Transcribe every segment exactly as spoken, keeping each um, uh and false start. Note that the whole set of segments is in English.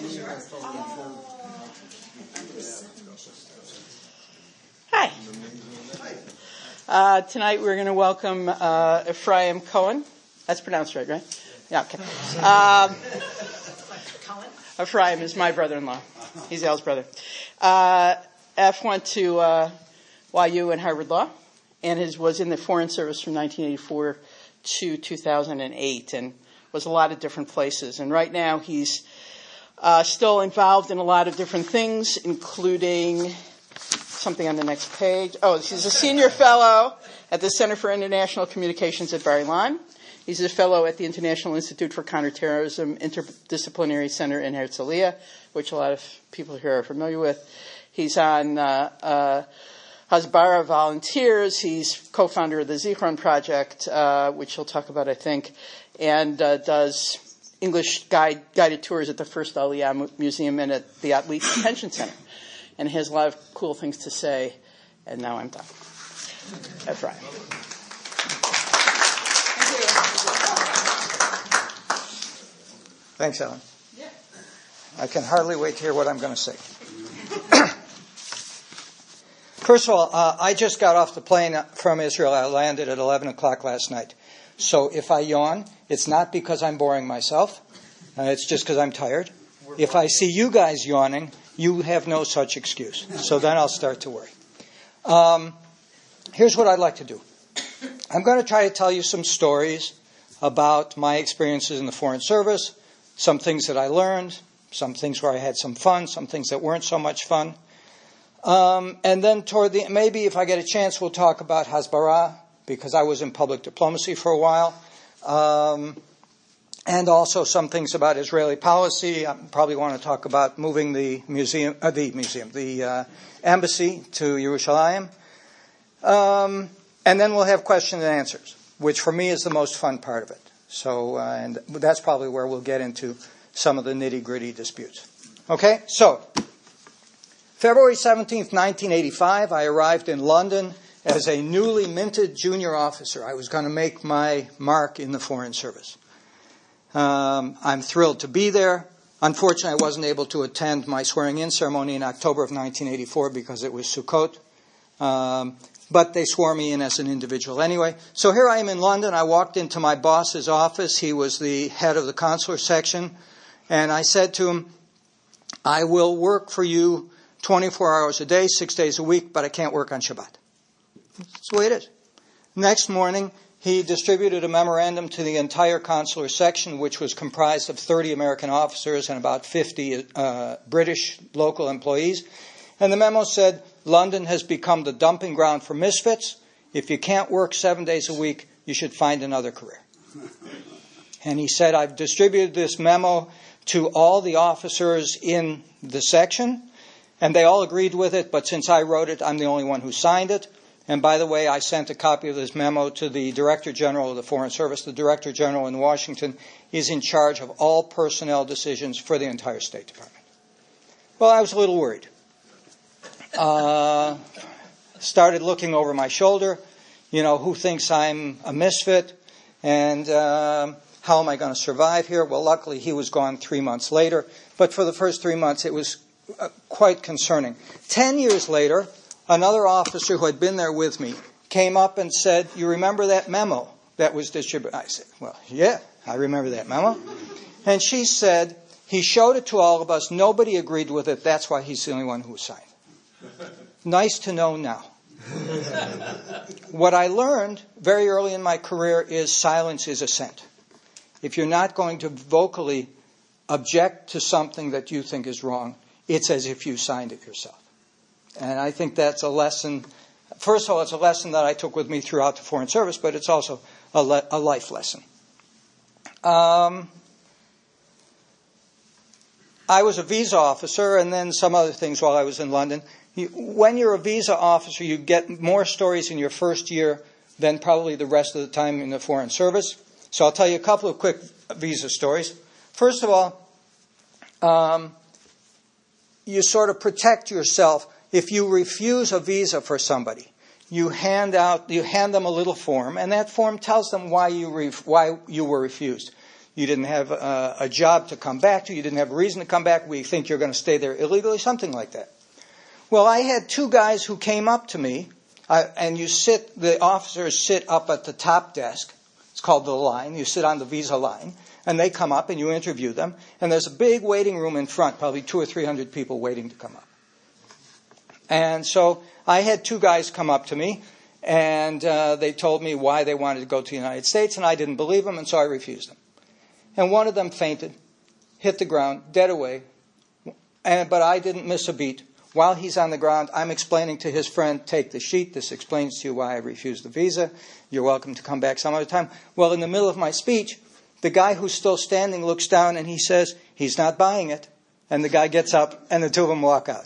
Hi. Uh, tonight we're going to welcome uh, Ephraim Cohen. That's pronounced right, right? Yeah, okay. Um, Ephraim is my brother-in-law. He's Al's brother. Uh, F went to uh, Y U and Harvard Law, and his was in the Foreign Service from nineteen eighty-four to two thousand eight, and was a lot of different places. And right now he's uh, still involved in a lot of different things, including something on the next page. Oh, he's a senior fellow at the Center for International Communications at Bar-Ilan. He's a fellow at the International Institute for Counterterrorism Interdisciplinary Center in Herzliya, which a lot of people here are familiar with. He's on uh, uh, Hasbara Volunteers. He's co-founder of the Zichron Project, uh, which he'll talk about, I think, and uh, does English guide, guided tours at the First Aliyah Museum and at the Athlete Detention Center. And he has a lot of cool things to say. And now I'm done. That's right. Thanks, Ellen. Yeah. I can hardly wait to hear what I'm going to say. First of all, uh, I just got off the plane from Israel. I landed at eleven o'clock last night. So if I yawn, it's not because I'm boring myself. Uh, it's just because I'm tired. If I see you guys yawning, you have no such excuse. So then I'll start to worry. Um, here's what I'd like to do. I'm going to try to tell you some stories about my experiences in the Foreign Service, some things that I learned, some things where I had some fun, some things that weren't so much fun. Um, and then toward the, maybe if I get a chance, we'll talk about Hasbara, because I was in public diplomacy for a while. Um, and also some things about Israeli policy. I probably want to talk about moving the museum, uh, the museum, the uh, embassy to Yerushalayim. Um, and then we'll have questions and answers, which for me is the most fun part of it. So, uh, and that's probably where we'll get into some of the nitty-gritty disputes. Okay, so February seventeenth, nineteen eighty-five, I arrived in London as a newly minted junior officer. I was going to make my mark in the Foreign Service. Um, I'm thrilled to be there. Unfortunately, I wasn't able to attend my swearing-in ceremony in October of nineteen eighty-four because it was Sukkot. Um, but they swore me in as an individual anyway. So here I am in London. I walked into my boss's office. He was the head of the consular section. And I said to him, I will work for you twenty-four hours a day, six days a week, but I can't work on Shabbat. That's the way it is. Next morning, he distributed a memorandum to the entire consular section, which was comprised of thirty American officers and about fifty uh, British local employees. And the memo said, London has become the dumping ground for misfits. If you can't work seven days a week, you should find another career. And he said, I've distributed this memo to all the officers in the section, and they all agreed with it, but since I wrote it, I'm the only one who signed it. And by the way, I sent a copy of this memo to the Director General of the Foreign Service. The Director General in Washington is in charge of all personnel decisions for the entire State Department. Well, I was a little worried. Uh, started looking over my shoulder, you know, who thinks I'm a misfit, and uh, how am I going to survive here? Well, luckily he was gone three months later, but for the first three months it was uh, quite concerning. Ten years later, another officer who had been there with me came up and said, you remember that memo that was distributed? I said, well, yeah, I remember that memo. And she said, he showed it to all of us, nobody agreed with it, that's why he's the only one who signed. Nice to know now. What I learned very early in my career is silence is assent. If you're not going to vocally object to something that you think is wrong, it's as if you signed it yourself. And I think that's a lesson. First of all, it's a lesson that I took with me throughout the Foreign Service, but it's also a, le- a life lesson. Um, I was a visa officer and then some other things while I was in London. You, when you're a visa officer, you get more stories in your first year than probably the rest of the time in the Foreign Service. So I'll tell you a couple of quick visa stories. First of all, um, you sort of protect yourself. If you refuse a visa for somebody, you hand out, you hand them a little form, and that form tells them why you ref, why you were refused. You didn't have uh, a job to come back to. You didn't have a reason to come back. We think you're going to stay there illegally, something like that. Well, I had two guys who came up to me, uh, and you sit, the officers sit up at the top desk. It's called the line. You sit on the visa line, and they come up and you interview them. And there's a big waiting room in front, probably two or three hundred people waiting to come up. And so I had two guys come up to me, and uh, they told me why they wanted to go to the United States, and I didn't believe them, and so I refused them. And one of them fainted, hit the ground, dead away, and, but I didn't miss a beat. While he's on the ground, I'm explaining to his friend, take the sheet. This explains to you why I refused the visa. You're welcome to come back some other time. Well, in the middle of my speech, the guy who's still standing looks down and he says, he's not buying it. And the guy gets up and the two of them walk out.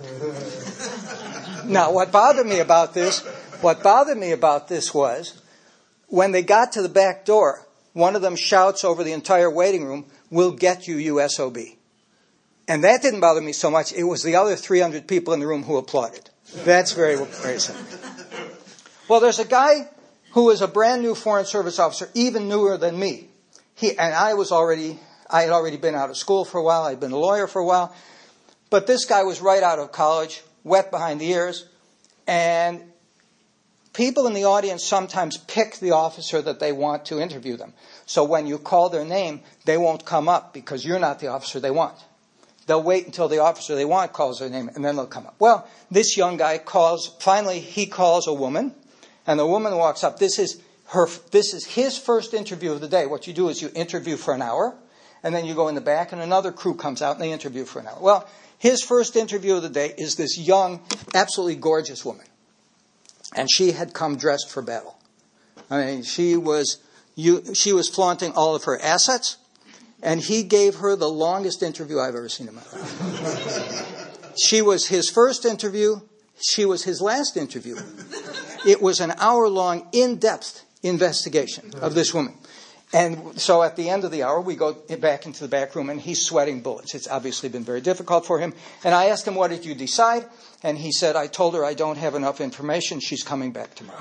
Now, what bothered me about this, what bothered me about this was, when they got to the back door, one of them shouts over the entire waiting room, we'll get you U S O B. And that didn't bother me so much. It was the other three hundred people in the room who applauded. That's very, very simple. Well, there's a guy who was a brand new Foreign Service officer, even newer than me. He, and I was already, I had already been out of school for a while. I'd been a lawyer for a while. But this guy was right out of college, wet behind the ears. And people in the audience sometimes pick the officer that they want to interview them. So when you call their name, they won't come up because you're not the officer they want. They'll wait until the officer they want calls their name, and then they'll come up. Well, this young guy calls, finally he calls a woman, and the woman walks up. This is her. This is his first interview of the day. What you do is you interview for an hour, and then you go in the back, and another crew comes out, and they interview for an hour. Well, his first interview of the day is this young, absolutely gorgeous woman. And she had come dressed for battle. I mean, she was, you, she was flaunting all of her assets. And he gave her the longest interview I've ever seen in my life. She was his first interview. She was his last interview. It was an hour-long, in-depth investigation of this woman. And so at the end of the hour, we go back into the back room, and he's sweating bullets. It's obviously been very difficult for him. And I asked him, what did you decide? And he said, I told her I don't have enough information. She's coming back tomorrow.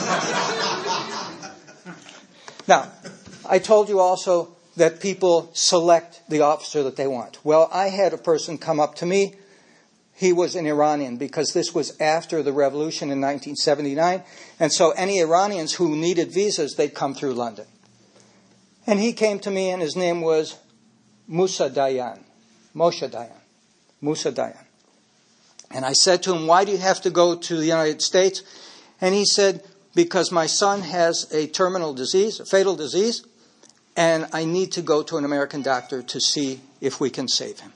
Now, I told you also that people select the officer that they want. Well, I had a person come up to me. He was an Iranian because this was after the revolution in nineteen seventy-nine. And so any Iranians who needed visas, they'd come through London. And he came to me, and his name was Musa Dayan. Moshe Dayan. Musa Dayan. And I said to him, why do you have to go to the United States? And he said, because my son has a terminal disease, a fatal disease, and I need to go to an American doctor to see if we can save him.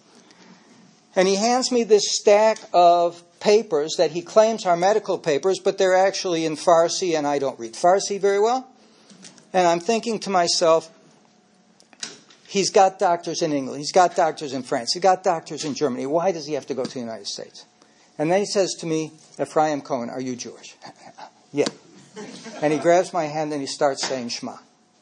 And he hands me this stack of papers that he claims are medical papers, but they're actually in Farsi, and I don't read Farsi very well. And I'm thinking to myself, he's got doctors in England, he's got doctors in France, he's got doctors in Germany. Why does he have to go to the United States? And then he says to me, Ephraim Cohen, are you Jewish? Yeah. And he grabs my hand and he starts saying Shema.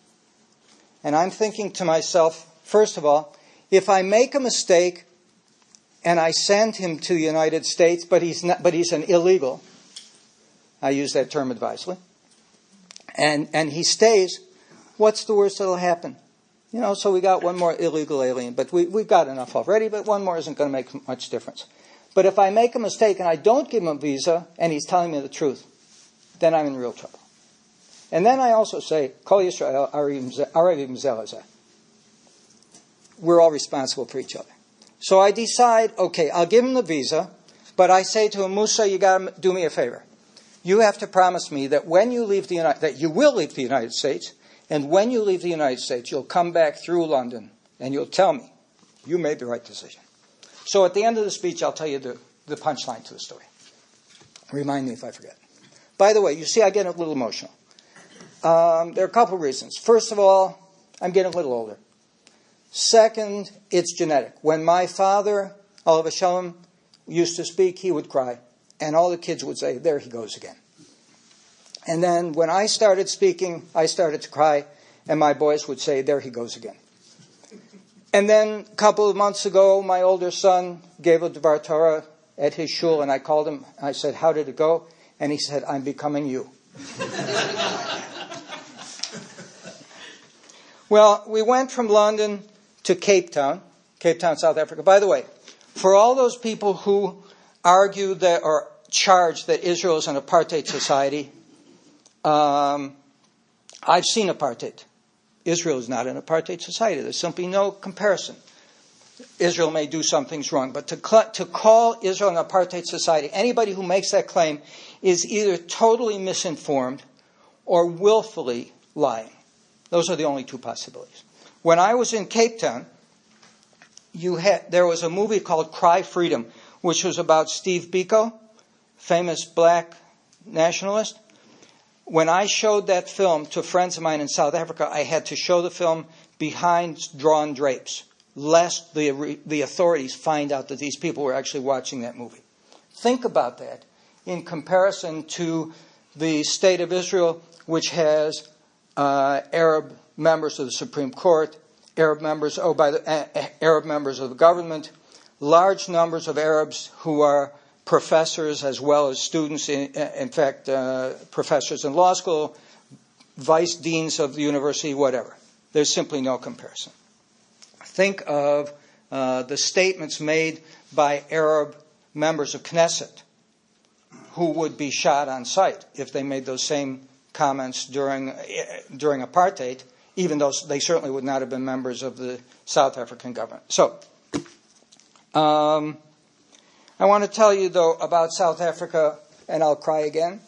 And I'm thinking to myself, first of all, if I make a mistake and I send him to the United States, but he's not, but he's an illegal, I use that term advisedly, and, and he stays, what's the worst that'll happen? You know, so we got one more illegal alien, but we, we've got enough already, but one more isn't going to make much difference. But if I make a mistake and I don't give him a visa and he's telling me the truth, then I'm in real trouble. And then I also say, Kol Yisrael Arevim Zelazeh. We're all responsible for each other. So I decide, okay, I'll give him the visa, but I say to him, Musa, you got to do me a favor. You have to promise me that when you leave the United, that you will leave the United States, and when you leave the United States, you'll come back through London and you'll tell me you made the right decision. So at the end of the speech, I'll tell you the, the punchline to the story. Remind me if I forget. By the way, you see, I get a little emotional. Um, there are a couple of reasons. First of all, I'm getting a little older. Second, it's genetic. When my father, Olav Shalom, used to speak, he would cry. And all the kids would say, there he goes again. And then when I started speaking, I started to cry. And my boys would say, there he goes again. And then a couple of months ago, my older son gave a Dvar Torah at his shul. And I called him. I said, how did it go? And he said, I'm becoming you. Well, we went from London to Cape Town, Cape Town, South Africa. By the way, for all those people who argue that or charge that Israel is an apartheid society, um, I've seen apartheid. Israel is not an apartheid society. There's simply no comparison. Israel may do some things wrong, but to, cl- to call Israel an apartheid society, anybody who makes that claim is either totally misinformed or willfully lying. Those are the only two possibilities. When I was in Cape Town, you had, there was a movie called Cry Freedom, which was about Steve Biko, famous black nationalist. When I showed that film to friends of mine in South Africa, I had to show the film behind drawn drapes, lest the, the authorities find out that these people were actually watching that movie. Think about that in comparison to the state of Israel, which has uh, Arab members of the Supreme Court, Arab members, oh, by the uh, Arab members of the government, large numbers of Arabs who are professors as well as students, in, in fact, uh, professors in law school, vice deans of the university, whatever. There's simply no comparison. Think of uh, the statements made by Arab members of Knesset who would be shot on sight if they made those same comments during uh, during apartheid, even though they certainly would not have been members of the South African government. So, um, I want to tell you, though, about South Africa, and I'll cry again,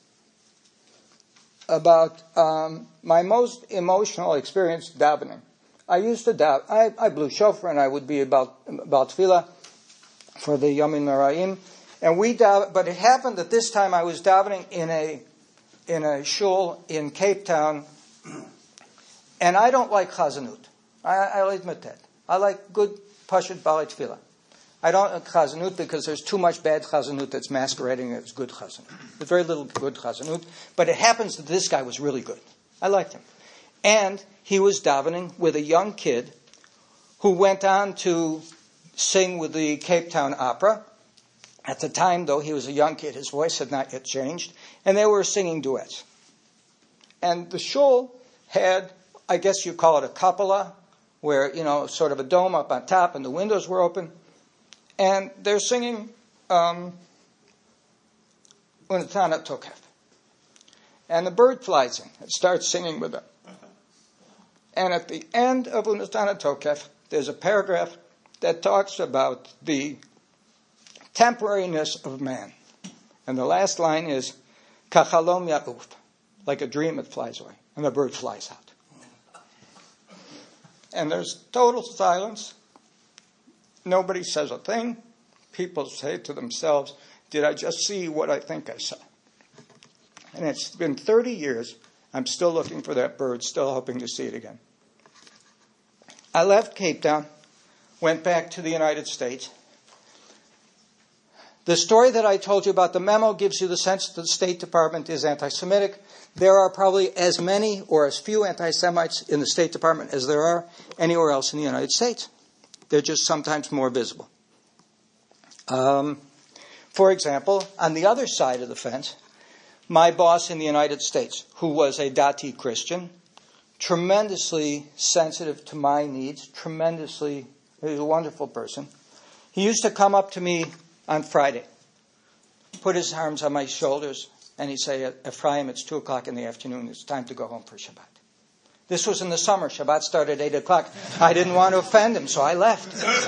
about um, my most emotional experience davening. I used to daven. I, I blew shofar, and I would be about about tefillah for the Yomim Noraim, and we daven. But it happened that this time I was davening in a in a shul in Cape Town, and I don't like chazanut. I, I'll admit that. I like good pashut balei tefillah. I don't like chazanut because there's too much bad chazanut that's masquerading as good chazanut. There's very little good chazanut, but it happens that this guy was really good. I liked him. And he was davening with a young kid who went on to sing with the Cape Town Opera. At the time, though, he was a young kid. His voice had not yet changed. And they were singing duets. And the shul had, I guess you call it a cupola, where, you know, sort of a dome up on top and the windows were open. And they're singing um, Unatana Tokef. And the bird flies in and starts singing with them. And at the end of Unatana Tokef, there's a paragraph that talks about the temporariness of man. And the last line is, Kachalom Ya'uf, like a dream it flies away. And the bird flies out. And there's total silence. Nobody says a thing. People say to themselves, did I just see what I think I saw? And it's been thirty years. I'm still looking for that bird, still hoping to see it again. I left Cape Town, went back to the United States. The story that I told you about the memo gives you the sense that the State Department is anti-Semitic. There are probably as many or as few anti-Semites in the State Department as there are anywhere else in the United States. They're just sometimes more visible. Um, for example, on the other side of the fence, my boss in the United States, who was a Dati Christian, tremendously sensitive to my needs, tremendously, he was a wonderful person. He used to come up to me on Friday, put his arms on my shoulders, and he'd say, Ephraim, it's two o'clock in the afternoon, it's time to go home for Shabbat. This was in the summer. Shabbat started at eight o'clock. I didn't want to offend him, so I left.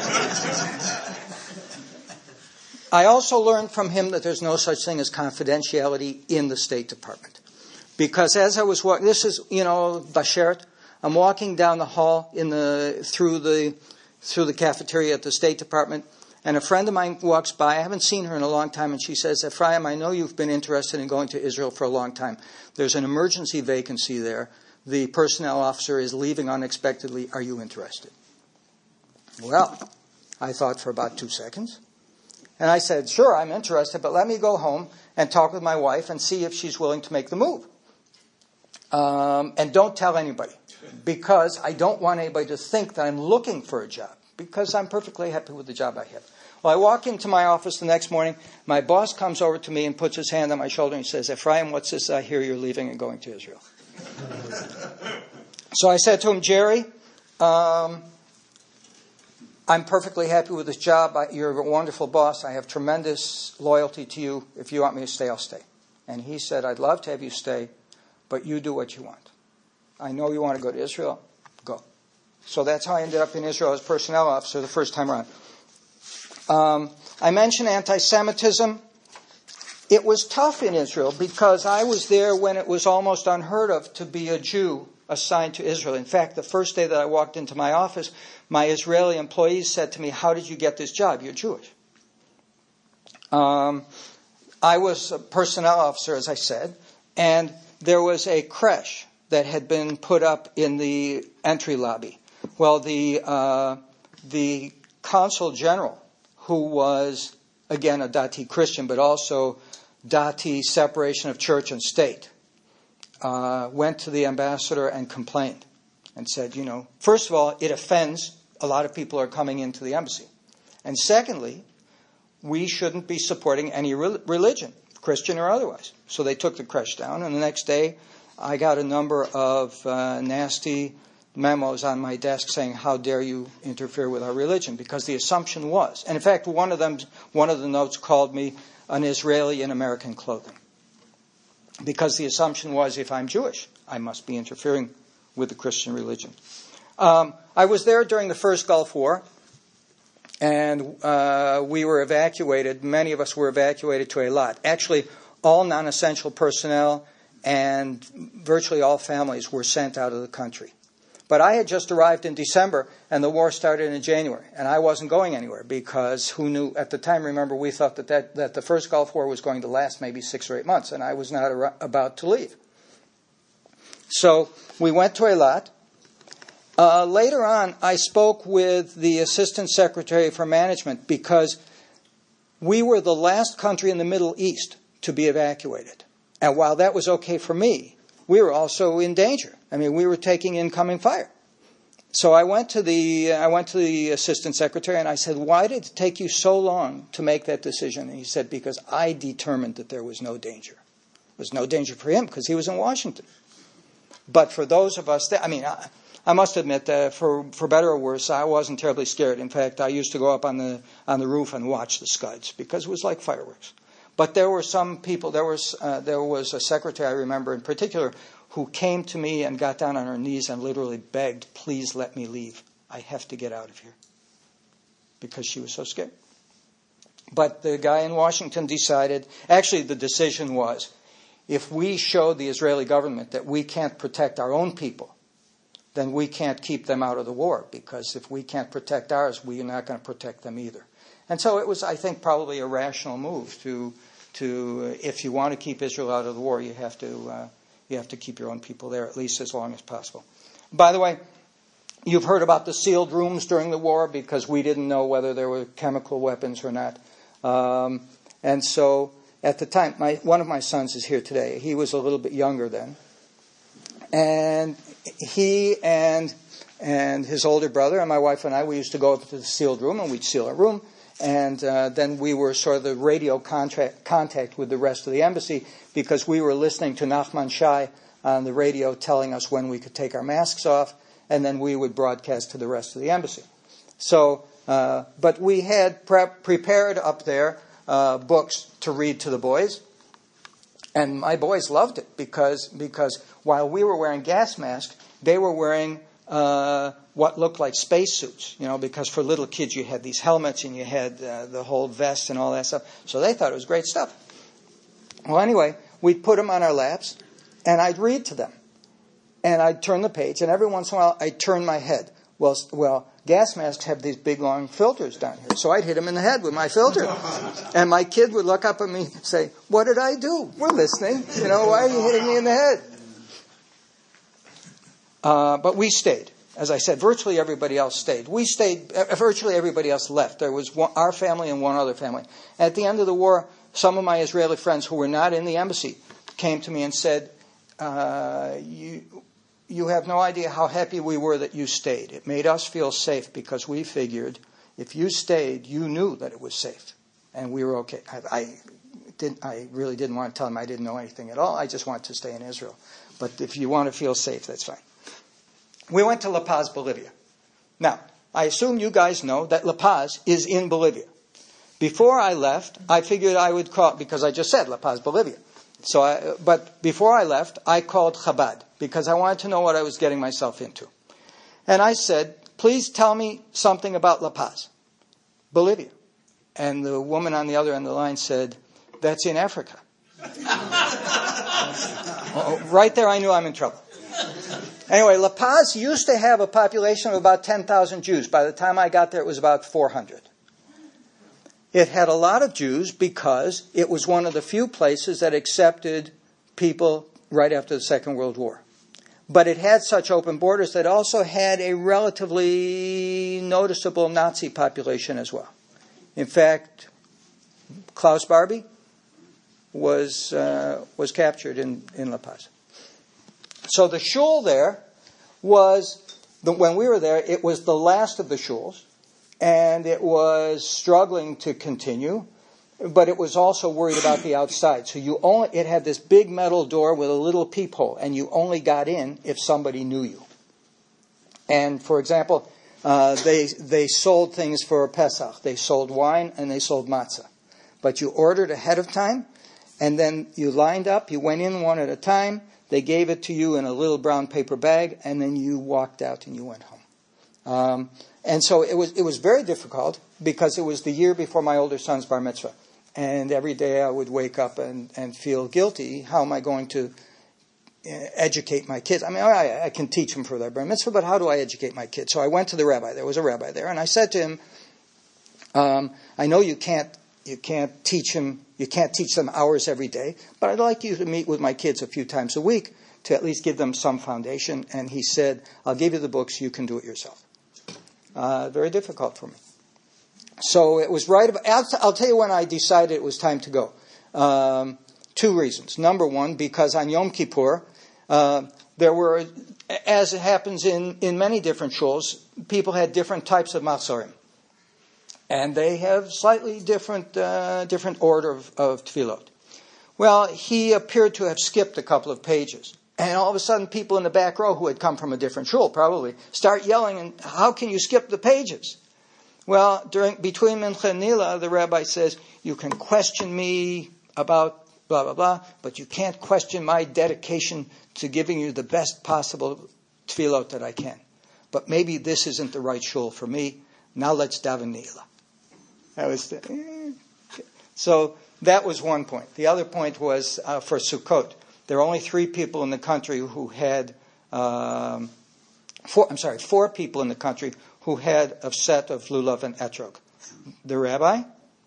I also learned from him that there's no such thing as confidentiality in the State Department. Because as I was walking, this is, you know, Bashert, I'm walking down the hall in the through the through the cafeteria at the State Department, and a friend of mine walks by. I haven't seen her in a long time, and she says, Ephraim, I know you've been interested in going to Israel for a long time. There's an emergency vacancy there. The personnel officer is leaving unexpectedly. Are you interested? Well, I thought for about two seconds. And I said, sure, I'm interested, but let me go home and talk with my wife and see if she's willing to make the move. Um, and don't tell anybody, because I don't want anybody to think that I'm looking for a job, because I'm perfectly happy with the job I have. Well, I walk into my office the next morning. My boss comes over to me and puts his hand on my shoulder and he says, Ephraim, what's this? I hear you're leaving and going to Israel. So I said to him, Jerry, um, I'm perfectly happy with this job. I, you're a wonderful boss. I have tremendous loyalty to you. If you want me to stay, I'll stay. And he said, I'd love to have you stay, but you do what you want. I know you want to go to Israel. Go. So that's how I ended up in Israel as personnel officer the first time around. Um, I mentioned anti-Semitism. It was tough in Israel because I was there when it was almost unheard of to be a Jew assigned to Israel. In fact, the first day that I walked into my office, my Israeli employees said to me, how did you get this job? You're Jewish. Um, I was a personnel officer, as I said, and there was a creche that had been put up in the entry lobby. Well, the uh, the consul general, who was, again, a Dati Christian, but also Dati separation of church and state, uh, went to the ambassador and complained and said, you know, first of all, it offends a lot of people who are coming into the embassy. And secondly, we shouldn't be supporting any re- religion, Christian or otherwise. So they took the creche down, and the next day I got a number of uh, nasty memos on my desk saying, how dare you interfere with our religion? Because the assumption was, and in fact, one of them, one of the notes called me an Israeli in American clothing. Because the assumption was, if I'm Jewish, I must be interfering with the Christian religion. Um, I was there during the first Gulf War, and uh, we were evacuated. Many of us were evacuated to Eilat. Actually, all non-essential personnel and virtually all families were sent out of the country. But I had just arrived in December, and the war started in January, and I wasn't going anywhere because who knew at the time? Remember, we thought that, that, that the first Gulf War was going to last maybe six or eight months, and I was not ar- about to leave. So we went to Eilat. Uh, later on, I spoke with the Assistant Secretary for Management because we were the last country in the Middle East to be evacuated. And while that was okay for me, we were also in danger. I mean, we were taking incoming fire. So I went to the I went to the Assistant Secretary and I said, why did it take you so long to make that decision? And he said, because I determined that there was no danger. There was no danger for him because he was in Washington. But for those of us that, I mean, I, I must admit that for, for better or worse, I wasn't terribly scared. In fact, I used to go up on the on the roof and watch the Scuds because it was like fireworks. But there were some people, there was uh, there was a secretary, I remember in particular, who came to me and got down on her knees and literally begged, please let me leave. I have to get out of here. Because she was so scared. But the guy in Washington decided, actually the decision was, if we show the Israeli government that we can't protect our own people, then we can't keep them out of the war. Because if we can't protect ours, we are not going to protect them either. And so it was, I think, probably a rational move to, to uh, if you want to keep Israel out of the war, you have to uh, you have to keep your own people there at least as long as possible. By the way, you've heard about the sealed rooms during the war because we didn't know whether there were chemical weapons or not. Um, and so at the time, my, one of my sons is here today. He was a little bit younger then. And he and and his older brother and my wife and I, we used to go up to the sealed room and we'd seal our room. And uh, then we were sort of the radio contract, contact with the rest of the embassy because we were listening to Nachman Shai on the radio telling us when we could take our masks off, and then we would broadcast to the rest of the embassy. So, uh, but we had pre- prepared up there uh, books to read to the boys, and my boys loved it because because while we were wearing gas masks, they were wearing Uh, what looked like spacesuits, you know, because for little kids you had these helmets and you had uh, the whole vest and all that stuff. So they thought it was great stuff. Well, anyway, we'd put them on our laps, and I'd read to them. And I'd turn the page, and every once in a while I'd turn my head. Well, well, gas masks have these big, long filters down here. So I'd hit him in the head with my filter. And my kid would look up at me and say, what did I do? We're listening. You know, why are you hitting me in the head? Uh, but we stayed. As I said, virtually everybody else stayed. We stayed, uh, virtually everybody else left. There was one, our family and one other family. At the end of the war, some of my Israeli friends who were not in the embassy came to me and said, uh, you, you have no idea how happy we were that you stayed. It made us feel safe because we figured if you stayed, you knew that it was safe. And we were okay. I, I, didn't, I really didn't want to tell them I didn't know anything at all. I just wanted to stay in Israel. But if you want to feel safe, that's fine. we went to La Paz, Bolivia. Now, I assume you guys know that La Paz is in Bolivia. Before I left, I figured I would call, because I just said La Paz, Bolivia. So, I, but before I left, I called Chabad because I wanted to know what I was getting myself into. And I said, please tell me something about La Paz, Bolivia. And the woman on the other end of the line said, that's in Africa. Right there I knew I'm in trouble. Anyway, La Paz used to have a population of about ten thousand Jews. By the time I got there, it was about four hundred. It had a lot of Jews because it was one of the few places that accepted people right after the Second World War. But it had such open borders that it also had a relatively noticeable Nazi population as well. In fact, Klaus Barbie was uh, was captured in, in La Paz. So the shul there was, the, when we were there, it was the last of the shuls, and it was struggling to continue, but it was also worried about the outside. So you only, it had this big metal door with a little peephole, and you only got in if somebody knew you. And for example, uh, they they sold things for Pesach. They sold wine and they sold matzah. But you ordered ahead of time, and then you lined up, you went in one at a time, they gave it to you in a little brown paper bag, and then you walked out and you went home. Um, and so it was it was very difficult because it was the year before my older son's bar mitzvah. And every day I would wake up and, and feel guilty. How am I going to educate my kids? I mean, I, I can teach them for their bar mitzvah, but how do I educate my kids? So I went to the rabbi. There was a rabbi there, and I said to him, um, I know you can't you can't teach him you can't teach them hours every day, but I'd like you to meet with my kids a few times a week to at least give them some foundation. And he said, I'll give you the books, you can do it yourself. Uh, very difficult for me. So it was right about, I'll, I'll tell you when I decided it was time to go. Um, two reasons. Number one, because on Yom Kippur, uh, there were, as it happens in, in many different shuls, people had different types of machzorim. And they have slightly different uh, different order of, of tefillot. Well, he appeared to have skipped a couple of pages. And all of a sudden, people in the back row who had come from a different shul, probably, start yelling, and how can you skip the pages? Well, during between Mincha and Nila, the rabbi says, you can question me about blah, blah, blah, but you can't question my dedication to giving you the best possible tefillot that I can. But maybe this isn't the right shul for me. Now let's daven Nila. That was the, eh. So that was one point. The other point was uh, for Sukkot. There are only three people in the country who had, um, four, I'm sorry, four people in the country who had a set of lulav and etrog. The rabbi,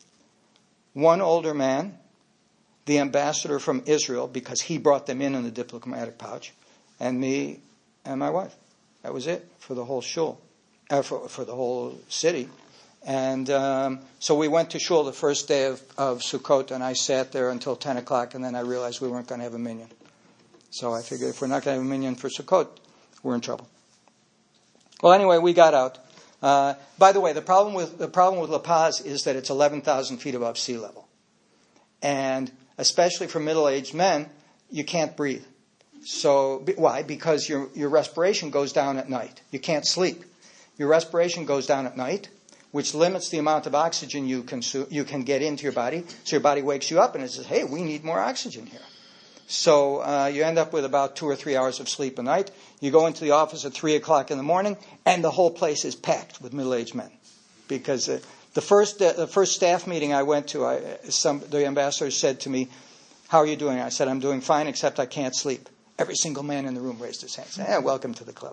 one older man, the ambassador from Israel, because he brought them in in the diplomatic pouch, and me and my wife. That was it for the whole shul, uh, for, for the whole city. And um, so we went to shul the first day of, of Sukkot, and I sat there until ten o'clock, and then I realized we weren't going to have a minyan. So I figured if we're not going to have a minyan for Sukkot, we're in trouble. Well, anyway, we got out. Uh, by the way, the problem with the problem with La Paz is that it's eleven thousand feet above sea level, and especially for middle-aged men, you can't breathe. So why? Because your your respiration goes down at night. You can't sleep. Your respiration goes down at night, which limits the amount of oxygen you consume, you can get into your body. So your body wakes you up and it says, hey, we need more oxygen here. So uh, you end up with about two or three hours of sleep a night. You go into the office at three o'clock in the morning, and the whole place is packed with middle-aged men. Because uh, the first uh, the first staff meeting I went to, I, some, the ambassador said to me, how are you doing? I said, I'm doing fine, except I can't sleep. Every single man in the room raised his hand and said, eh, welcome to the club.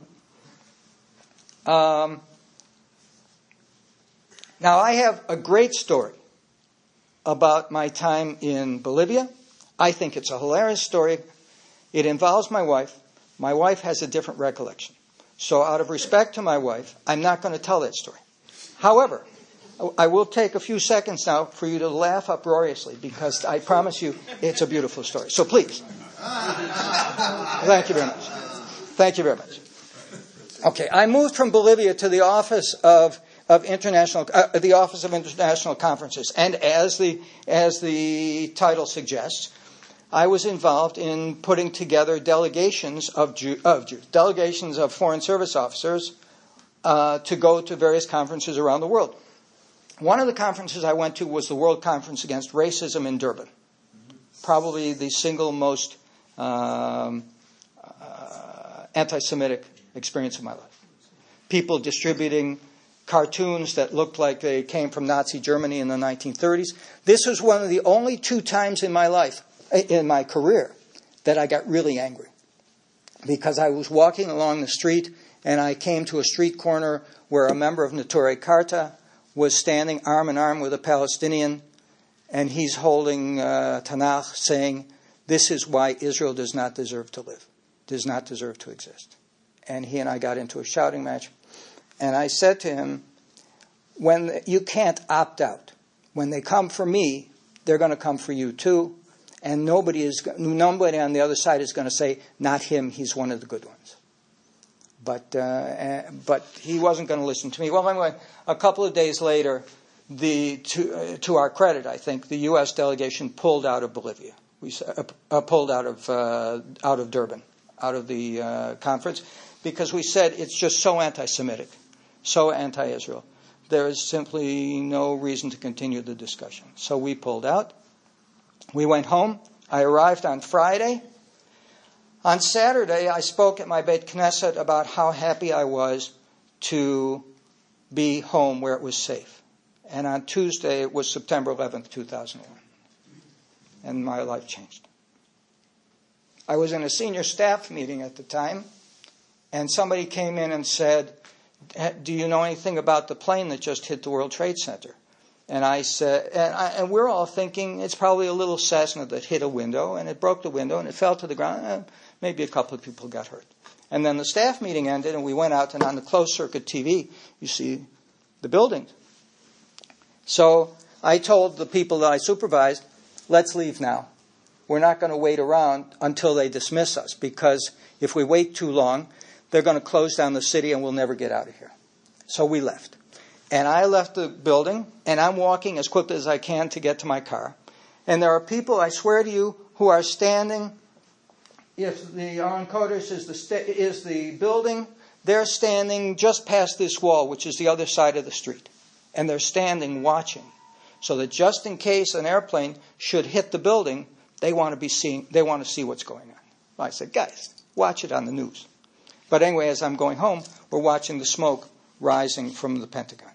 Um... Now, I have a great story about my time in Bolivia. I think it's a hilarious story. It involves my wife. My wife has a different recollection. So out of respect to my wife, I'm not going to tell that story. However, I will take a few seconds now for you to laugh uproariously, because I promise you it's a beautiful story. So please. Thank you very much. Thank you very much. Okay, I moved from Bolivia to the office of of international, uh, the Office of International Conferences, and as the as the title suggests, I was involved in putting together delegations of, Jew, of Jews, delegations of Foreign Service officers uh, to go to various conferences around the world. One of the conferences I went to was the World Conference Against Racism in Durban, probably the single most um, uh, anti-Semitic experience of my life. People distributing cartoons that looked like they came from Nazi Germany in the nineteen thirties. This was one of the only two times in my life, in my career, that I got really angry. Because I was walking along the street and I came to a street corner where a member of Neturei Karta was standing arm in arm with a Palestinian, and he's holding uh, Tanakh saying, this is why Israel does not deserve to live, does not deserve to exist. And he and I got into a shouting match. And I said to him, when you can't opt out. When they come for me, they're going to come for you too. And nobody is nobody on the other side is going to say, not him, he's one of the good ones. But uh, but he wasn't going to listen to me. Well, anyway, a couple of days later, the to, uh, to our credit, I think, the U S delegation pulled out of Bolivia. We uh, uh, pulled out of uh, out of Durban, out of the uh, conference, because we said it's just so anti-Semitic, so anti-Israel. There is simply no reason to continue the discussion. So we pulled out. We went home. I arrived on Friday. On Saturday, I spoke at my Beit Knesset about how happy I was to be home where it was safe. And on Tuesday, it was September eleventh, two thousand one. And my life changed. I was in a senior staff meeting at the time, and somebody came in and said, do you know anything about the plane that just hit the World Trade Center? And I said, and, I, and we're all thinking it's probably a little Cessna that hit a window, and it broke the window, and it fell to the ground. And maybe a couple of people got hurt. And then the staff meeting ended, and we went out, and on the closed-circuit T V, you see the buildings. So I told the people that I supervised, let's leave now. We're not going to wait around until they dismiss us, because if we wait too long, they're going to close down the city, and we'll never get out of here. So we left. And I left the building, and I'm walking as quickly as I can to get to my car. And there are people, I swear to you, who are standing. If the Aron Kodesh is the, sta- is the building, they're standing just past this wall, which is the other side of the street. And they're standing watching. So that just in case an airplane should hit the building, they want to be seeing, they want to see what's going on. I said, guys, watch it on the news. But anyway, as I'm going home, we're watching the smoke rising from the Pentagon.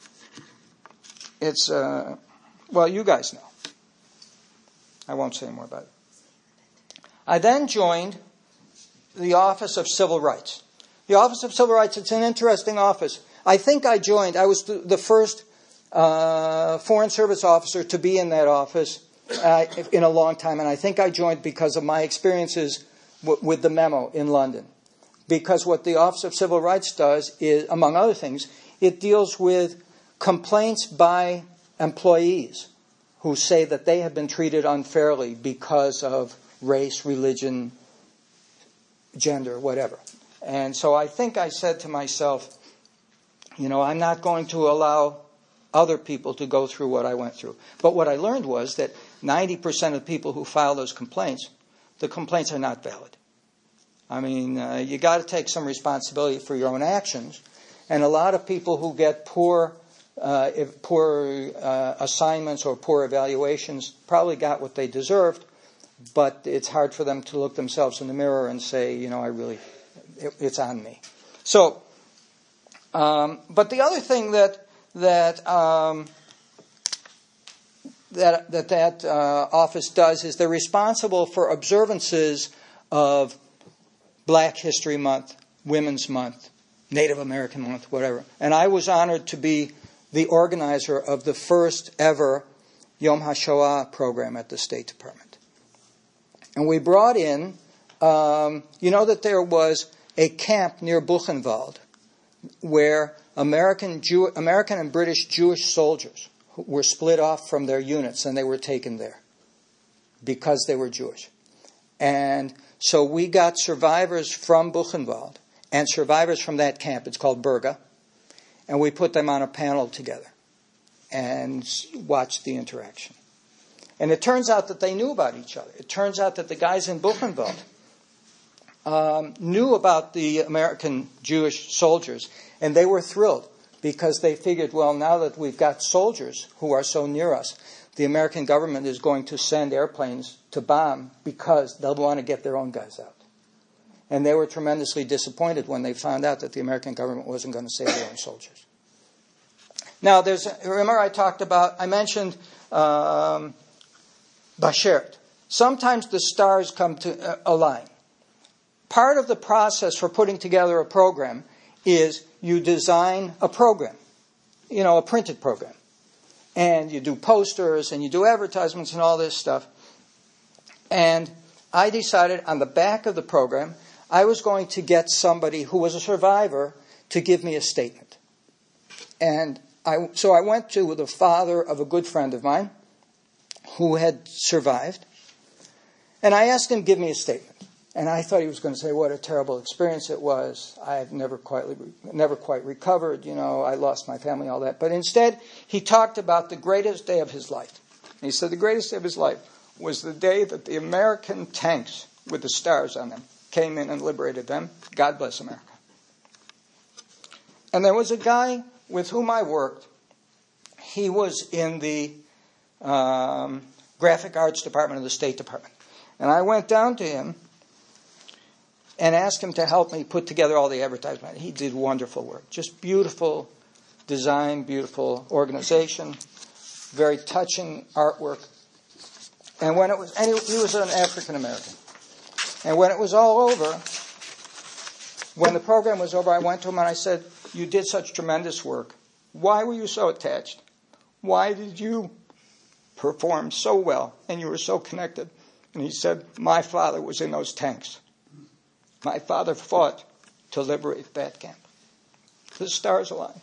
It's, uh, well, you guys know. I won't say more about it. I then joined the Office of Civil Rights. The Office of Civil Rights, it's an interesting office. I think I joined, I was the, the first uh, Foreign Service officer to be in that office uh, in a long time. And I think I joined because of my experiences w- with the memo in London. Because what the Office of Civil Rights does is, among other things, it deals with complaints by employees who say that they have been treated unfairly because of race, religion, gender, whatever. And so I think I said to myself, you know, I'm not going to allow other people to go through what I went through. But what I learned was that ninety percent of people who file those complaints, the complaints are not valid. I mean, uh, you got to take some responsibility for your own actions. And a lot of people who get poor uh, if poor uh, assignments or poor evaluations probably got what they deserved, but it's hard for them to look themselves in the mirror and say, you know, I really, it, it's on me. So, um, but the other thing that that um, that that, that uh, office does is they're responsible for observances of Black History Month, Women's Month, Native American Month, whatever. And I was honored to be the organizer of the first ever Yom HaShoah program at the State Department. And we brought in, um, you know that there was a camp near Buchenwald where American, Jew- American and British Jewish soldiers were split off from their units and they were taken there because they were Jewish. And so we got survivors from Buchenwald and survivors from that camp. It's called Berga. And we put them on a panel together and watched the interaction. And it turns out that they knew about each other. It turns out that the guys in Buchenwald um, knew about the American Jewish soldiers, and they were thrilled because they figured, well, now that we've got soldiers who are so near us, the American government is going to send airplanes to bomb because they'll want to get their own guys out. And they were tremendously disappointed when they found out that the American government wasn't going to save their own soldiers. Now, there's remember I talked about, I mentioned um, Bashert. Sometimes the stars come to uh, align. Part of the process for putting together a program is you design a program, you know, a printed program. And you do posters and you do advertisements and all this stuff. And I decided on the back of the program, I was going to get somebody who was a survivor to give me a statement. And I, so I went to the father of a good friend of mine who had survived. And I asked him to give me a statement. And I thought he was going to say what a terrible experience it was. I've never quite, never quite recovered. You know, I lost my family, all that. But instead, he talked about the greatest day of his life. And he said the greatest day of his life was the day that the American tanks with the stars on them came in and liberated them. God bless America. And there was a guy with whom I worked. He was in the um, graphic arts department of the State Department. And I went down to him and asked him to help me put together all the advertisement. He did wonderful work. Just beautiful design, beautiful organization, very touching artwork. And when it was, and he, he was an African American. And when it was all over, when the program was over, I went to him and I said, "You did such tremendous work. Why were you so attached? Why did you perform so well and you were so connected?" And he said, "My father was in those tanks. My father fought to liberate that camp." The stars aligned.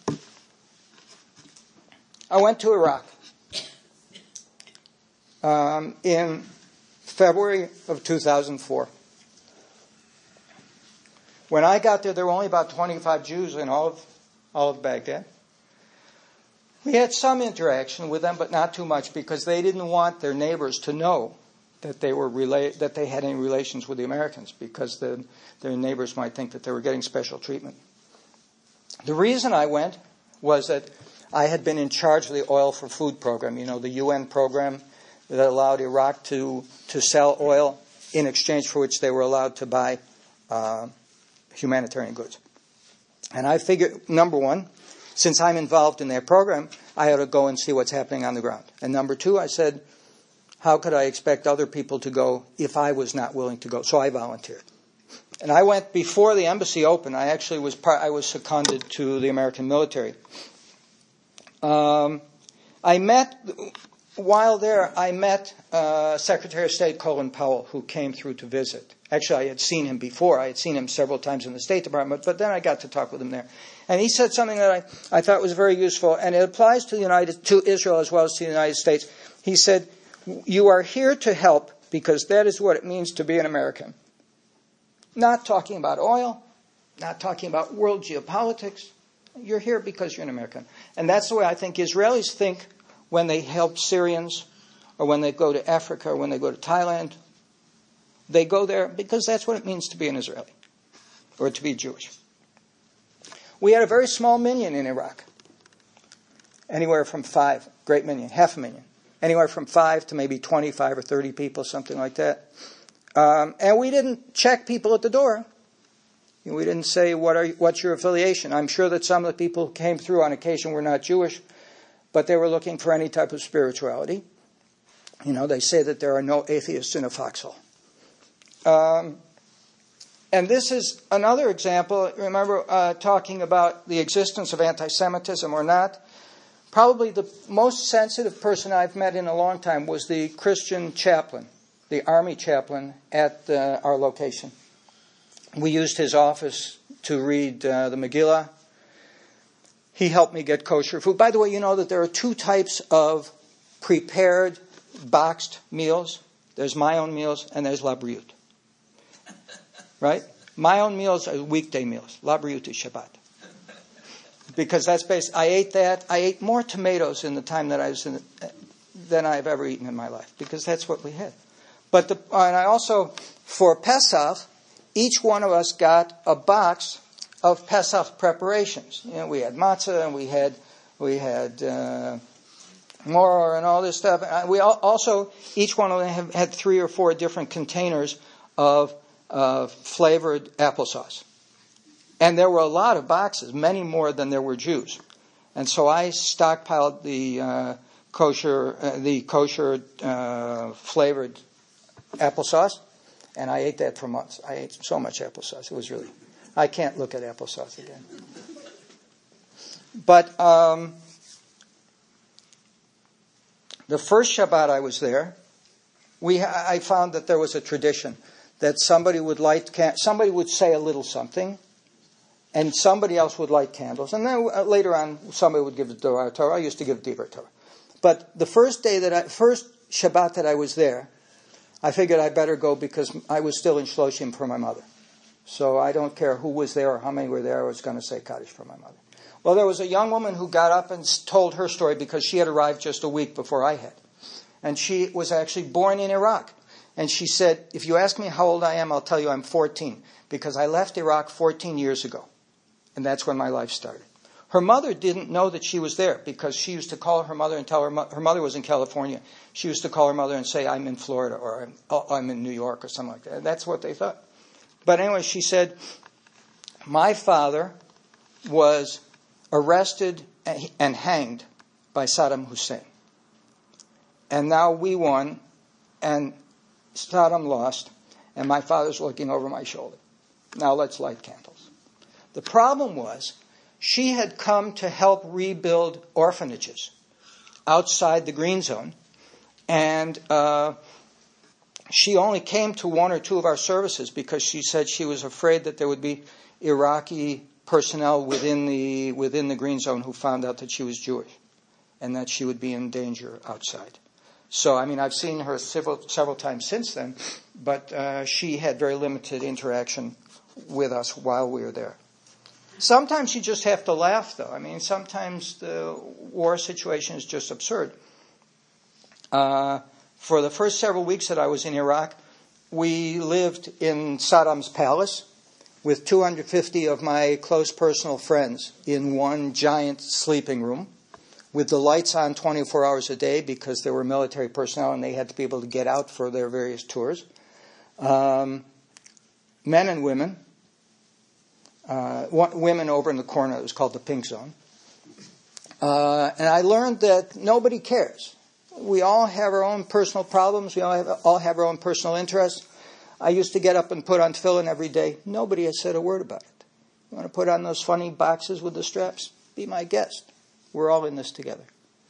I went to Iraq um, in February of two thousand four. When I got there, there were only about twenty-five Jews in all of, all of Baghdad. We had some interaction with them, but not too much, because they didn't want their neighbors to know that they were rela- that they had any relations with the Americans, because the, their neighbors might think that they were getting special treatment. The reason I went was that I had been in charge of the Oil for Food program, you know, the U N program that allowed Iraq to, to sell oil in exchange for which they were allowed to buy uh, humanitarian goods. And I figured, number one, since I'm involved in that program, I ought to go and see what's happening on the ground. And number two, I said, how could I expect other people to go if I was not willing to go? So I volunteered. And I went before the embassy opened. I actually was part, I was seconded to the American military. Um, I met, while there, I met uh, Secretary of State Colin Powell, who came through to visit. Actually, I had seen him before. I had seen him several times in the State Department, but then I got to talk with him there. And he said something that I, I thought was very useful, and it applies to the United, to Israel as well as to the United States. He said, "You are here to help because that is what it means to be an American." Not talking about oil, not talking about world geopolitics. You're here because you're an American. And that's the way I think Israelis think when they help Syrians, or when they go to Africa, or when they go to Thailand. They go there because that's what it means to be an Israeli, or to be Jewish. We had a very small minyan in Iraq. Anywhere from five, great minyan, half a million. Anywhere from five to maybe twenty-five or thirty people, something like that. Um, and we didn't check people at the door. We didn't say, what are you, what's your affiliation? I'm sure that some of the people who came through on occasion were not Jewish, but they were looking for any type of spirituality. You know, they say that there are no atheists in a foxhole. Um, and this is another example. Remember uh, talking about the existence of anti-Semitism or not. Probably the most sensitive person I've met in a long time was the Christian chaplain, the army chaplain at uh, our location. We used his office to read uh, the Megillah. He helped me get kosher food. By the way, you know that there are two types of prepared, boxed meals. There's my own meals and there's La Briut. Right? My own meals are weekday meals. La Briut is Shabbat. Because that's based, I ate that. I ate more tomatoes in the time that I was in, than I've ever eaten in my life, because that's what we had. But the, and I also, for Pesach, each one of us got a box of Pesach preparations. You know, we had matzah, and we had we had uh, more and all this stuff. And we also, each one of them have, had three or four different containers of uh, flavored applesauce. And there were a lot of boxes, many more than there were Jews. And so I stockpiled the uh, kosher, uh, the kosher uh, flavored applesauce, and I ate that for months. I ate so much applesauce. It was really, I can't look at applesauce again. But um, the first Shabbat I was there, we I found that there was a tradition that somebody would light, somebody would say a little something, and somebody else would light candles. And then uh, later on, somebody would give the Dvar Torah. I used to give the Dvar Torah. But the first day that I, first Shabbat that I was there, I figured I better go because I was still in Shloshim for my mother. So I don't care who was there or how many were there. I was going to say Kaddish for my mother. Well, there was a young woman who got up and told her story because she had arrived just a week before I had. And she was actually born in Iraq. And she said, if you ask me how old I am, I'll tell you I'm fourteen. Because I left Iraq fourteen years ago. And that's when my life started. Her mother didn't know that she was there because she used to call her mother and tell her mo- her mother was in California. She used to call her mother and say, I'm in Florida or I'm, oh, I'm in New York or something like that. That's what they thought. But anyway, she said, my father was arrested and hanged by Saddam Hussein. And now we won and Saddam lost and my father's looking over my shoulder. Now let's light candles. The problem was, she had come to help rebuild orphanages outside the green zone, and uh, she only came to one or two of our services because she said she was afraid that there would be Iraqi personnel within the within the green zone who found out that she was Jewish, and that she would be in danger outside. So, I mean, I've seen her several several times since then, but uh, she had very limited interaction with us while we were there. Sometimes you just have to laugh, though. I mean, sometimes the war situation is just absurd. Uh, for the first several weeks that I was in Iraq, we lived in Saddam's palace with two hundred fifty of my close personal friends in one giant sleeping room with the lights on twenty-four hours a day because there were military personnel and they had to be able to get out for their various tours. Um, men and women. Uh, women over in the corner, it was called the pink zone. Uh, and I learned that nobody cares. We all have our own personal problems. We all have, all have our own personal interests. I used to get up and put on tefillin every day. Nobody has said a word about it. You want to put on those funny boxes with the straps? Be my guest. We're all in this together.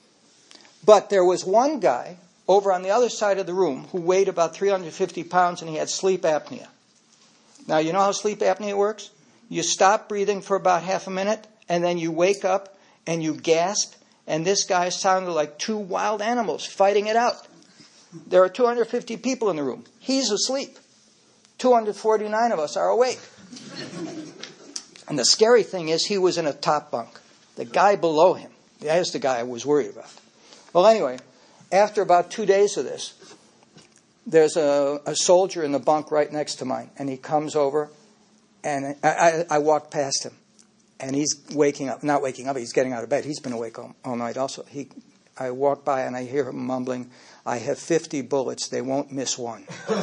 But there was one guy over on the other side of the room who weighed about three hundred fifty pounds and he had sleep apnea. Now, you know how sleep apnea works? You stop breathing for about half a minute, and then you wake up and you gasp, and this guy sounded like two wild animals fighting it out. There are two hundred fifty people in the room. He's asleep. two hundred forty-nine of us are awake. And the scary thing is he was in a top bunk. The guy below him, that's the guy I was worried about. Well, anyway, after about two days of this, there's a, a soldier in the bunk right next to mine, and he comes over. And I, I, I walked past him, and he's waking up. Not waking up, he's getting out of bed. He's been awake all, all night also. He, I walk by, and I hear him mumbling, I have fifty bullets. They won't miss one.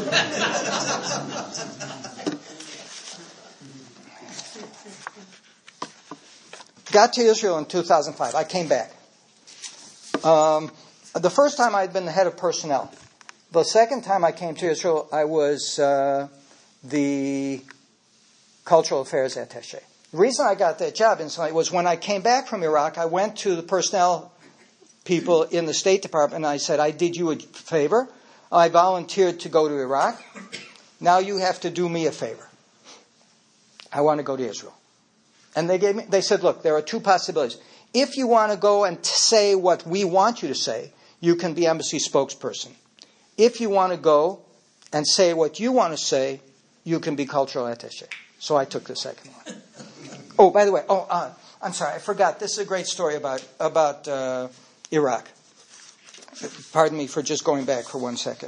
Got to Israel in two thousand five. I came back. Um, the first time I had been the head of personnel. The second time I came to Israel, I was uh, the Cultural Affairs Attaché. The reason I got that job instantly was when I came back from Iraq, I went to the personnel people in the State Department and I said, I did you a favor. I volunteered to go to Iraq. Now you have to do me a favor. I want to go to Israel. And they gave me, they said, look, there are two possibilities. If you want to go and t- say what we want you to say, you can be embassy spokesperson. If you want to go and say what you want to say, you can be cultural attaché. So I took the second one. Oh, by the way, oh, uh, I'm sorry, I forgot. This is a great story about about uh, Iraq. pardon me for just going back for one second.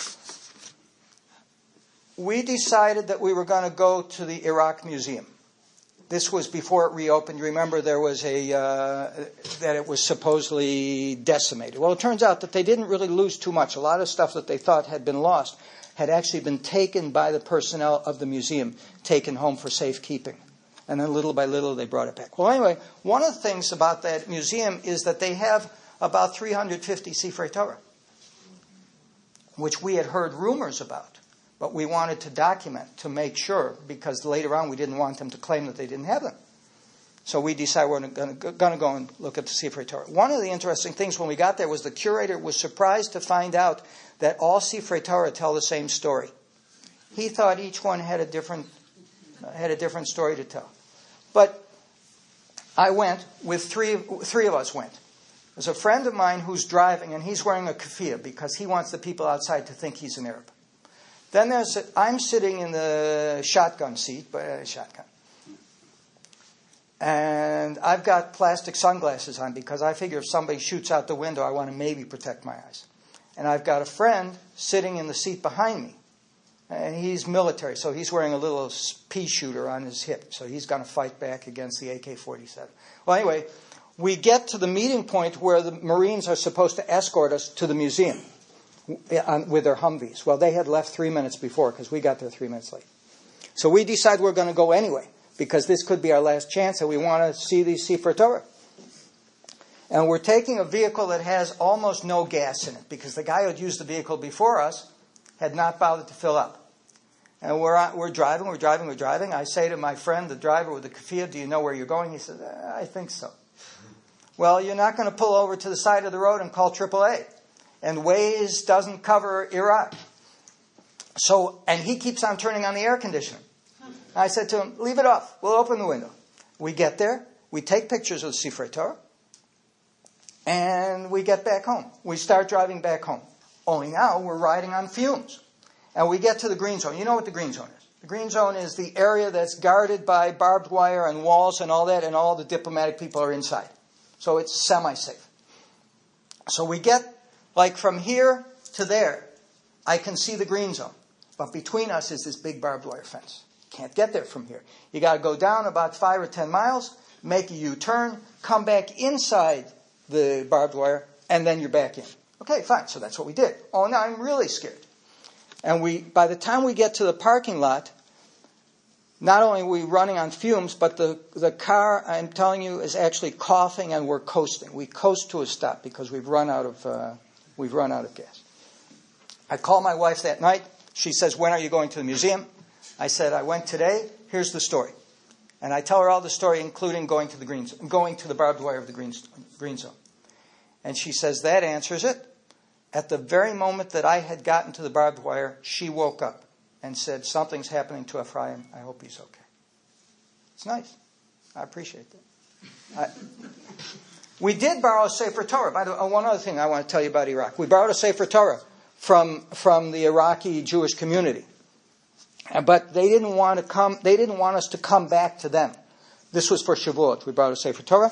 We decided that we were going to go to the Iraq Museum. This was before it reopened. Remember, there was a uh, that it was supposedly decimated. Well, it turns out that they didn't really lose too much. A lot of stuff that they thought had been lost had actually been taken by the personnel of the museum, taken home for safekeeping. And then little by little they brought it back. Well, anyway, one of the things about that museum is that they have about three hundred fifty Sifrei Torah, which we had heard rumors about, but we wanted to document to make sure, because later on we didn't want them to claim that they didn't have them. So we decided we're going to go and look at the Sifrei Torah. One of the interesting things when we got there was the curator was surprised to find out that all Sifrei Torah tell the same story. He thought each one had a different had a different story to tell. But I went with three three of us went. There's a friend of mine who's driving, and he's wearing a keffiyeh because he wants the people outside to think he's an Arab. Then there's a, I'm sitting in the shotgun seat, but uh, shotgun, and I've got plastic sunglasses on because I figure if somebody shoots out the window, I want to maybe protect my eyes. And I've got a friend sitting in the seat behind me, and he's military, so he's wearing a little pea shooter on his hip, so he's going to fight back against the A K forty-seven. Well, anyway, we get to the meeting point where the Marines are supposed to escort us to the museum with their Humvees. Well, they had left three minutes before because we got there three minutes late. So we decide we're going to go anyway because this could be our last chance and we want to see these Sifrei Torah. And we're taking a vehicle that has almost no gas in it because the guy who'd used the vehicle before us had not bothered to fill up. And we're on, we're driving, we're driving, we're driving. I say to my friend, the driver with the keffiyeh, do you know where you're going? He says, I think so. Well, you're not going to pull over to the side of the road and call triple A. And Waze doesn't cover Iraq. So, and he keeps on turning on the air conditioner. I said to him, leave it off. We'll open the window. We get there. We take pictures of the Sifrei Torah. And we get back home. We start driving back home. Only now we're riding on fumes. And we get to the green zone. You know what the green zone is. The green zone is the area that's guarded by barbed wire and walls and all that, and all the diplomatic people are inside. So it's semi-safe. So we get, like from here to there, I can see the green zone. But between us is this big barbed wire fence. Can't get there from here. You got to go down about five or ten miles, make a U-turn, come back inside the barbed wire, and then you're back in. Okay, fine. So that's what we did. Oh, now I'm really scared. And we, by the time we get to the parking lot, not only are we running on fumes, but the, the car, I'm telling you, is actually coughing and we're coasting. We coast to a stop because we've run out of, uh, we've run out of gas. I call my wife that night. She says, when are you going to the museum? I said, I went today. Here's the story. And I tell her all the story, including going to the green, going to the barbed wire of the green, green zone. And she says, that answers it. At the very moment that I had gotten to the barbed wire, she woke up and said, something's happening to Ephraim. I hope he's okay. It's nice. I appreciate that. I, we did borrow a Sefer Torah. By the way, one other thing I want to tell you about Iraq. We borrowed a Sefer Torah from, from the Iraqi Jewish community. But they didn't want to come, they didn't want us to come back to them. This was for Shavuot. We borrowed a Sefer Torah.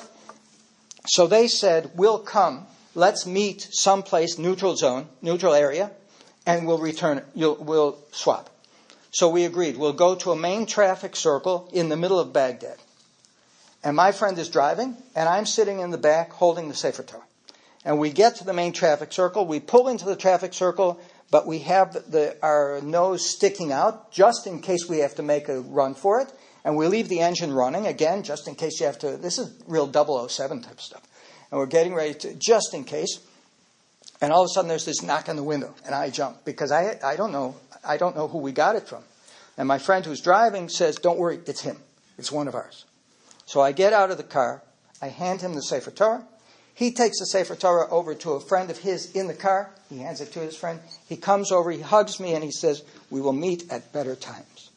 So they said, we'll come. Let's meet someplace, neutral zone, neutral area, and we'll return it. You'll, we'll swap. So we agreed. We'll go to a main traffic circle in the middle of Baghdad. And my friend is driving, and I'm sitting in the back holding the Sefer Torah. And we get to the main traffic circle. We pull into the traffic circle, but we have the, the, our nose sticking out just in case we have to make a run for it. And we leave the engine running, again, just in case you have to. This is real double oh seven type stuff. And we're getting ready to, just in case. And all of a sudden there's this knock on the window. And I jump because I I don't know I don't know who we got it from. And my friend who's driving says, don't worry, it's him. It's one of ours. So I get out of the car. I hand him the Sefer Torah. He takes the Sefer Torah over to a friend of his in the car. He hands it to his friend. He comes over, he hugs me, and he says, we will meet at better times.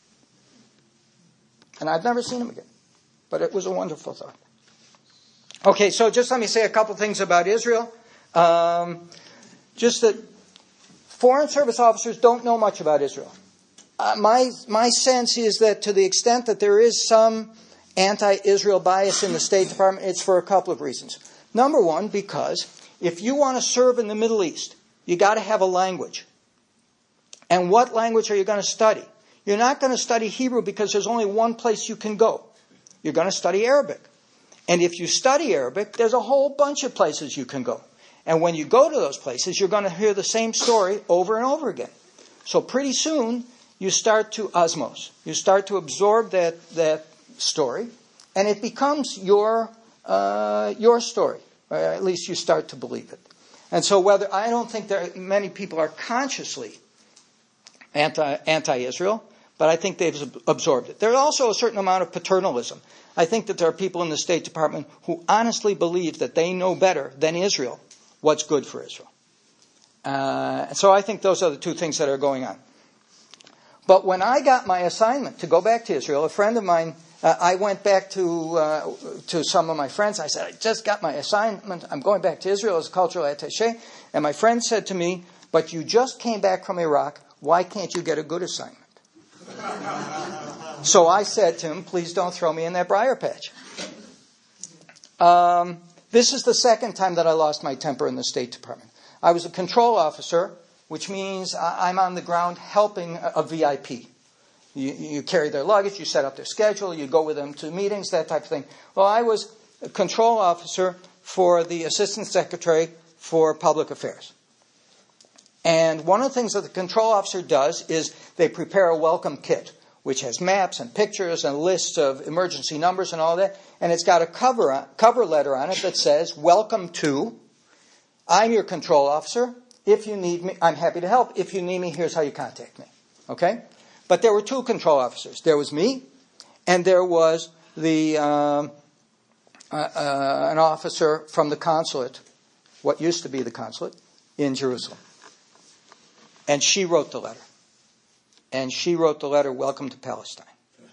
And I've never seen him again. But it was a wonderful thought. Okay, so just let me say a couple things about Israel. Um, just that foreign service officers don't know much about Israel. Uh, my my sense is that to the extent that there is some anti-Israel bias in the State Department, it's for a couple of reasons. Number one, because if you want to serve in the Middle East, you got to have a language. And what language are you going to study? You're not going to study Hebrew because there's only one place you can go. You're going to study Arabic. And if you study Arabic, there's a whole bunch of places you can go. And when you go to those places, you're going to hear the same story over and over again. So pretty soon, you start to osmos. You start to absorb that, that story, and it becomes your, uh, your story. Or at least you start to believe it. And so whether, I don't think there many people are consciously anti, anti-Israel, but I think they've absorbed it. There's also a certain amount of paternalism. I think that there are people in the State Department who honestly believe that they know better than Israel what's good for Israel. Uh, so I think those are the two things that are going on. But when I got my assignment to go back to Israel, a friend of mine, uh, I went back to uh, to some of my friends. I said, I just got my assignment. I'm going back to Israel as a cultural attaché. And my friend said to me, but you just came back from Iraq. Why can't you get a good assignment? So I said to him, please don't throw me in that briar patch. Um, this is the second time that I lost my temper in the State Department. I was a control officer, which means I'm on the ground helping a V I P. You, you carry their luggage, you set up their schedule, you go with them to meetings, that type of thing. Well, I was a control officer for the Assistant Secretary for Public Affairs. And one of the things that the control officer does is they prepare a welcome kit, which has maps and pictures and lists of emergency numbers and all that. And it's got a cover, on, cover letter on it that says, welcome to, I'm your control officer. If you need me, I'm happy to help. If you need me, here's how you contact me. Okay? But there were two control officers. There was me, and there was the um, uh, uh, an officer from the consulate, what used to be the consulate, in Jerusalem. And she wrote the letter. And she wrote the letter, Welcome to Palestine.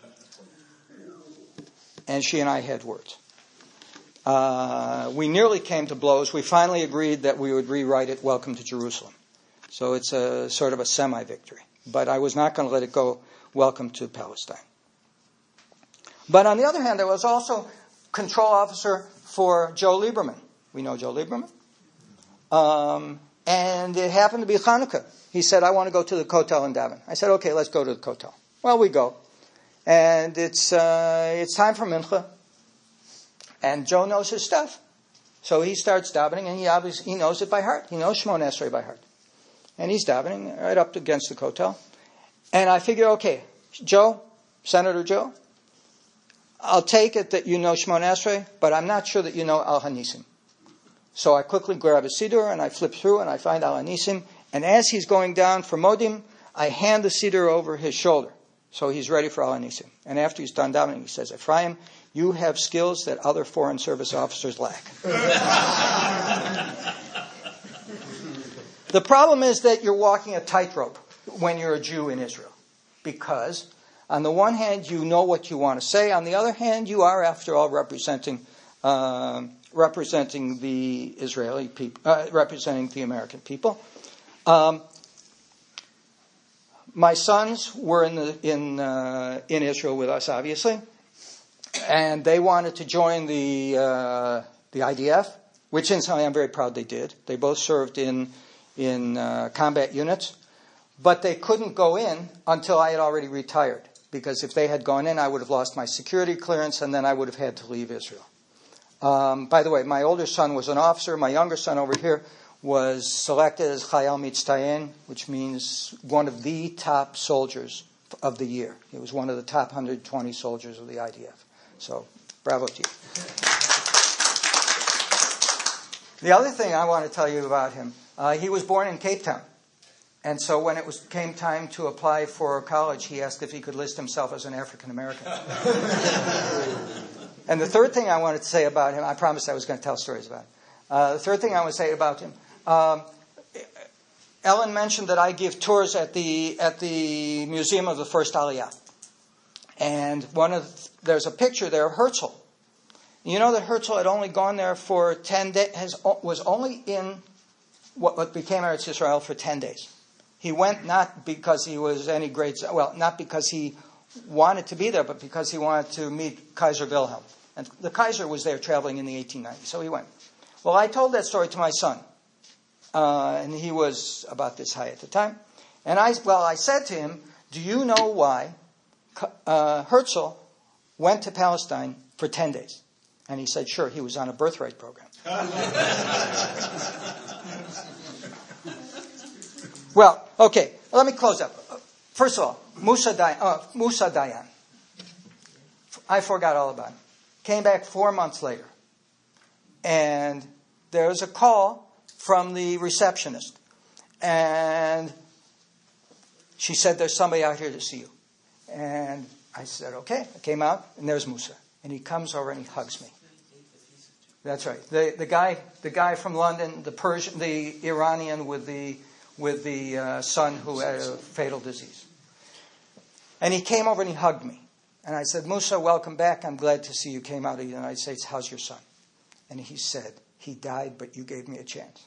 And she and I had words. Uh, we nearly came to blows. We finally agreed that we would rewrite it, Welcome to Jerusalem. So it's a sort of a semi-victory. But I was not going to let it go, Welcome to Palestine. But on the other hand, there was also control officer for Joe Lieberman. We know Joe Lieberman. Um, and it happened to be Hanukkah. He said, I want to go to the Kotel in Daven. I said, okay, let's go to the Kotel. Well, we go. And it's uh, it's time for Mincha. And Joe knows his stuff. So he starts davening, and he obviously he knows it by heart. He knows Shemona Esrei by heart. And he's davening right up against the Kotel. And I figure, okay, Joe, Senator Joe, I'll take it that you know Shemona Esrei, but I'm not sure that you know Al Hanisim. So I quickly grab a siddur, and I flip through, and I find Al Hanisim. And as he's going down for Modim, I hand the siddur over his shoulder. So he's ready for Al Hanisim. And after he's done davening, he says, Ephraim, you have skills that other Foreign Service officers lack. The problem is that you're walking a tightrope when you're a Jew in Israel. Because on the one hand, you know what you want to say. On the other hand, you are, after all, representing uh, representing the Israeli people, uh, representing the American people. Um, my sons were in the, in uh, in Israel with us, obviously, and they wanted to join the uh, the I D F, which incidentally I'm very proud they did. They both served in in uh, combat units, but they couldn't go in until I had already retired, because if they had gone in, I would have lost my security clearance, and then I would have had to leave Israel. Um, by the way, my older son was an officer. My younger son over here was selected as Chayal Mitztayen, which means one of the top soldiers of the year. He was one of the top one hundred twenty soldiers of the I D F. So, bravo to you. The other thing I want to tell you about him, uh, he was born in Cape Town. And so when it was came time to apply for college, he asked if he could list himself as an African American. And the third thing I wanted to say about him, I promised I was going to tell stories about him. Uh, the third thing I want to say about him, um, Ellen mentioned that I give tours at the at the Museum of the First Aliyah. And one of the, there's a picture there of Herzl. You know that Herzl had only gone there for ten days, has, was only in what, what became Eretz Yisrael for ten days. He went not because he was any great, well, not because he wanted to be there, but because he wanted to meet Kaiser Wilhelm. And the Kaiser was there traveling in the eighteen nineties, so he went. Well, I told that story to my son, uh, and he was about this high at the time. And I, well, I said to him, do you know why uh, Herzl went to Palestine for ten days? And he said, sure, he was on a birthright program. Well, okay, let me close up. First of all, Musa, Day- uh, Musa Dayan. I forgot all about him. Came back four months later. And there was a call from the receptionist. And she said, there's somebody out here to see you. And I said, okay. I came out, and there's Musa. And he comes over and he hugs me. That's right. The the guy the guy from London, the Persian, the Iranian with the with the uh, son who had a fatal disease. And he came over and he hugged me. And I said, Musa, welcome back. I'm glad to see you came out of the United States. How's your son? And he said, he died, but you gave me a chance.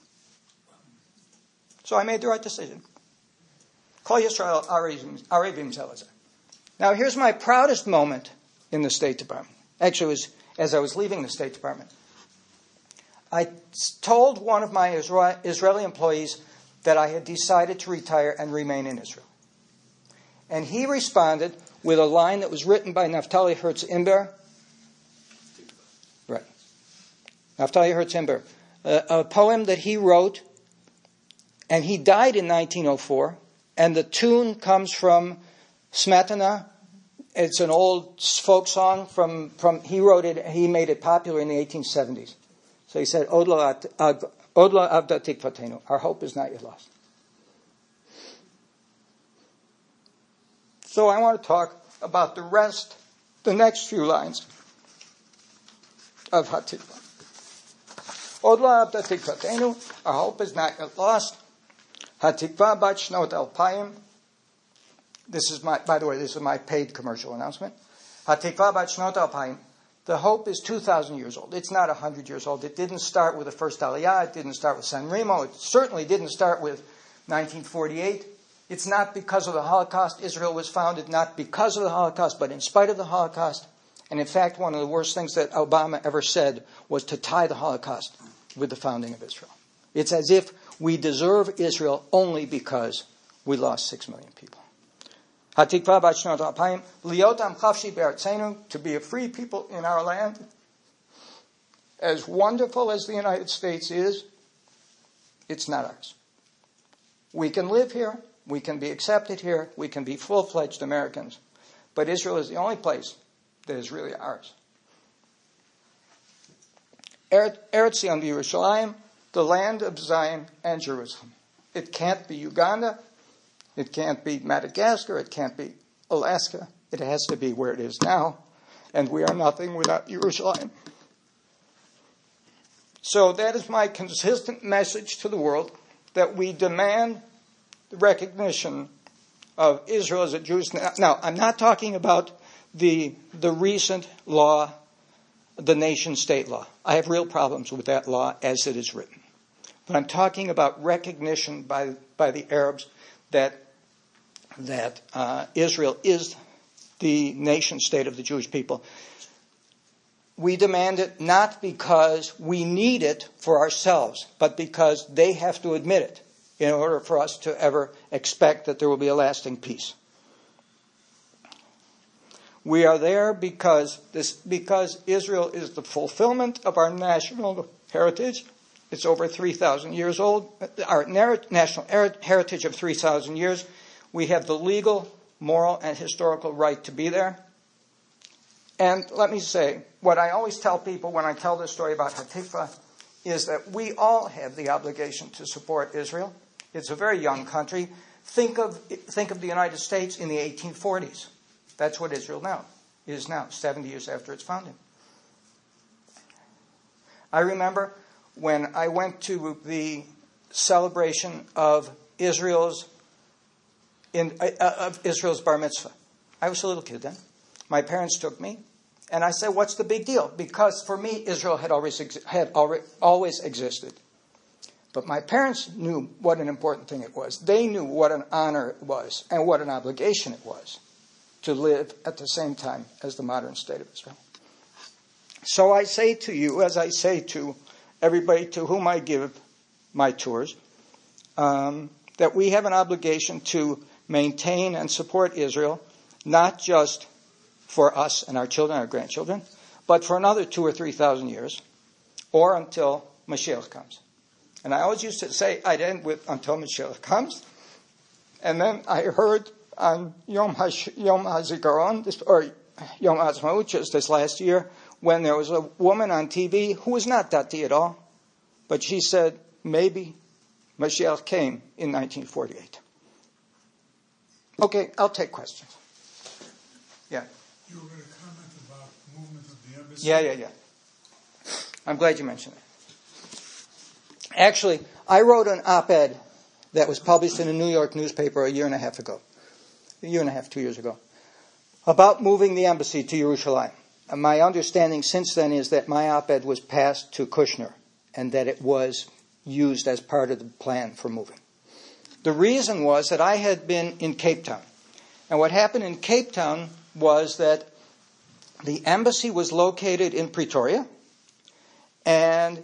So I made the right decision. Kol Yisrael Arevim Zelazar. Now here's my proudest moment in the State Department. Actually, it was as I was leaving the State Department. I told one of my Israeli employees that I had decided to retire and remain in Israel. And he responded with a line that was written by Naftali Herz Imber. Right. Naftali Herz Imber. A, a poem that he wrote, and he died in nineteen oh four, and the tune comes from Smetana. It's an old folk song from, from he wrote it, he made it popular in the eighteen seventies. So he said, Odla avda tikvatenu, our hope is not yet lost. So I want to talk about the rest, the next few lines of Hatikva. Odla avda tikvatenu, our hope is not yet lost. Hatikva bat shnot alpayim. This is my, by the way, this is my paid commercial announcement. Hatikva bat shnot alpayim. The hope is two thousand years old. It's not one hundred years old. It didn't start with the first Aliyah. It didn't start with San Remo. It certainly didn't start with nineteen forty-eight. It's not because of the Holocaust. Israel was founded not because of the Holocaust, but in spite of the Holocaust. And in fact, one of the worst things that Obama ever said was to tie the Holocaust with the founding of Israel. It's as if we deserve Israel only because we lost six million people. Hatikva bat shnot alpayim, liot am chavshi be'artzenu, to be a free people in our land. As wonderful as the United States is, it's not ours. We can live here, we can be accepted here, we can be full-fledged Americans, but Israel is the only place that is really ours. Eretz Zion Yerushalayim, the land of Zion and Jerusalem. It can't be Uganda. It can't be Madagascar. It can't be Alaska. It has to be where it is now. And we are nothing without Yerushalayim. So that is my consistent message to the world, that we demand the recognition of Israel as a Jewish nation. Now, I'm not talking about the, the recent law, the nation-state law. I have real problems with that law as it is written. But I'm talking about recognition by, by the Arabs that that uh, Israel is the nation state of the Jewish people. We demand it not because we need it for ourselves, but because they have to admit it in order for us to ever expect that there will be a lasting peace. We are there because this because Israel is the fulfillment of our national heritage. It's over three thousand years old. Our national heritage of three thousand years. We have the legal, moral, and historical right to be there. And let me say, what I always tell people when I tell this story about Hatikva is that we all have the obligation to support Israel. It's a very young country. Think of think of the United States in the eighteen forties. That's what Israel now is now, seventy years after its founding. I remember when I went to the celebration of Israel's in uh, of Israel's bar mitzvah. I was a little kid then. My parents took me, and I said, "What's the big deal?" Because for me, Israel had always had already, always existed. But my parents knew what an important thing it was. They knew what an honor it was and what an obligation it was to live at the same time as the modern state of Israel. So I say to you, as I say to everybody to whom I give my tours, um, that we have an obligation to maintain and support Israel, not just for us and our children, our grandchildren, but for another two or three thousand years, or until Mashiach comes. And I always used to say I'd end with until Mashiach comes. And then I heard on Yom, Hash, Yom HaZikaron, this, or Yom HaAtzmaut, just this last year, when there was a woman on T V who was not Dati at all, but she said, maybe Mashiach came in nineteen forty-eight. Okay, I'll take questions. Yeah. You were going to comment about movement of the embassy? Yeah, yeah, yeah. I'm glad you mentioned it. Actually, I wrote an op-ed that was published in a New York newspaper a year and a half ago, a year and a half, two years ago, about moving the embassy to Yerushalayim. And my understanding since then is that my op-ed was passed to Kushner and that it was used as part of the plan for moving. The reason was that I had been in Cape Town. And what happened in Cape Town was that the embassy was located in Pretoria, and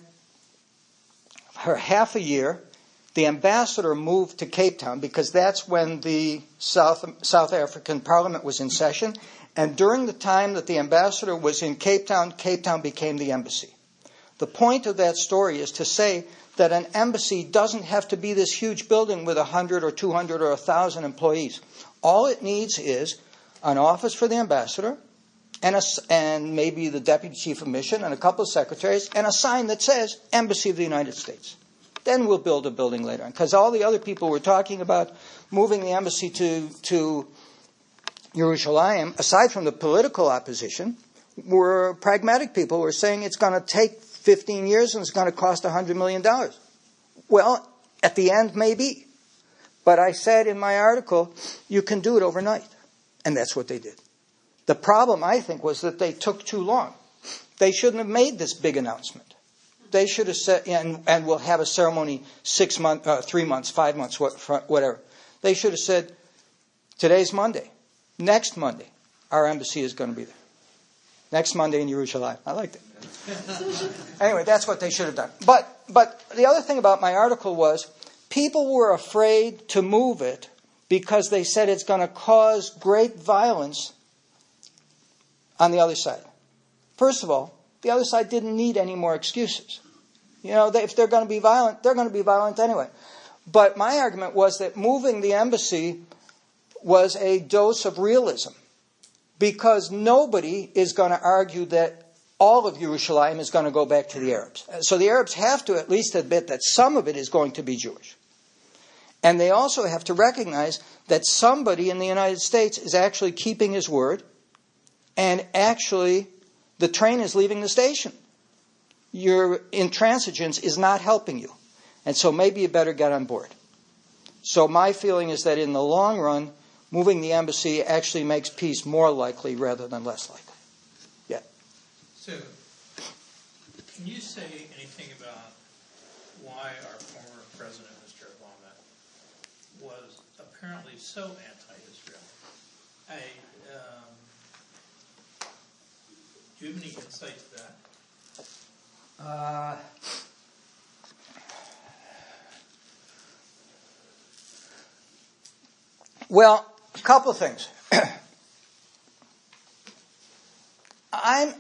for half a year, the ambassador moved to Cape Town because that's when the South, South African Parliament was in session. And during the time that the ambassador was in Cape Town, Cape Town became the embassy. The point of that story is to say that an embassy doesn't have to be this huge building with one hundred or two hundred or one thousand employees. All it needs is an office for the ambassador, and, a, and maybe the deputy chief of mission and a couple of secretaries, and a sign that says Embassy of the United States. Then we'll build a building later on. Because all the other people were talking about moving the embassy to, to Yerushalayim, aside from the political opposition, were pragmatic people who were saying it's going to take fifteen years and it's going to cost one hundred million dollars. Well, at the end, maybe. But I said in my article, you can do it overnight. And that's what they did. The problem, I think, was that they took too long. They shouldn't have made this big announcement. They should have said, and, and we'll have a ceremony six months, uh, three months, five months, whatever. They should have said, today's Monday. Next Monday, our embassy is going to be there. Next Monday in Yerushalayim. I liked it. Anyway, that's what they should have done. But, but the other thing about my article was, people were afraid to move it because they said it's going to cause great violence on the other side. First of all, the other side didn't need any more excuses. You know, they, if they're going to be violent, they're going to be violent anyway. But my argument was that moving the embassy was a dose of realism, because nobody is going to argue that all of Yerushalayim is going to go back to the Arabs. So the Arabs have to at least admit that some of it is going to be Jewish. And they also have to recognize that somebody in the United States is actually keeping his word, and actually the train is leaving the station. Your intransigence is not helping you. And so maybe you better get on board. So my feeling is that in the long run, moving the embassy actually makes peace more likely rather than less likely. Yeah. So, can you say anything about why our former president, Mister Obama, was apparently so anti-Israel? I, um, do you have any insight to that? Uh, well, a couple of things. I'm,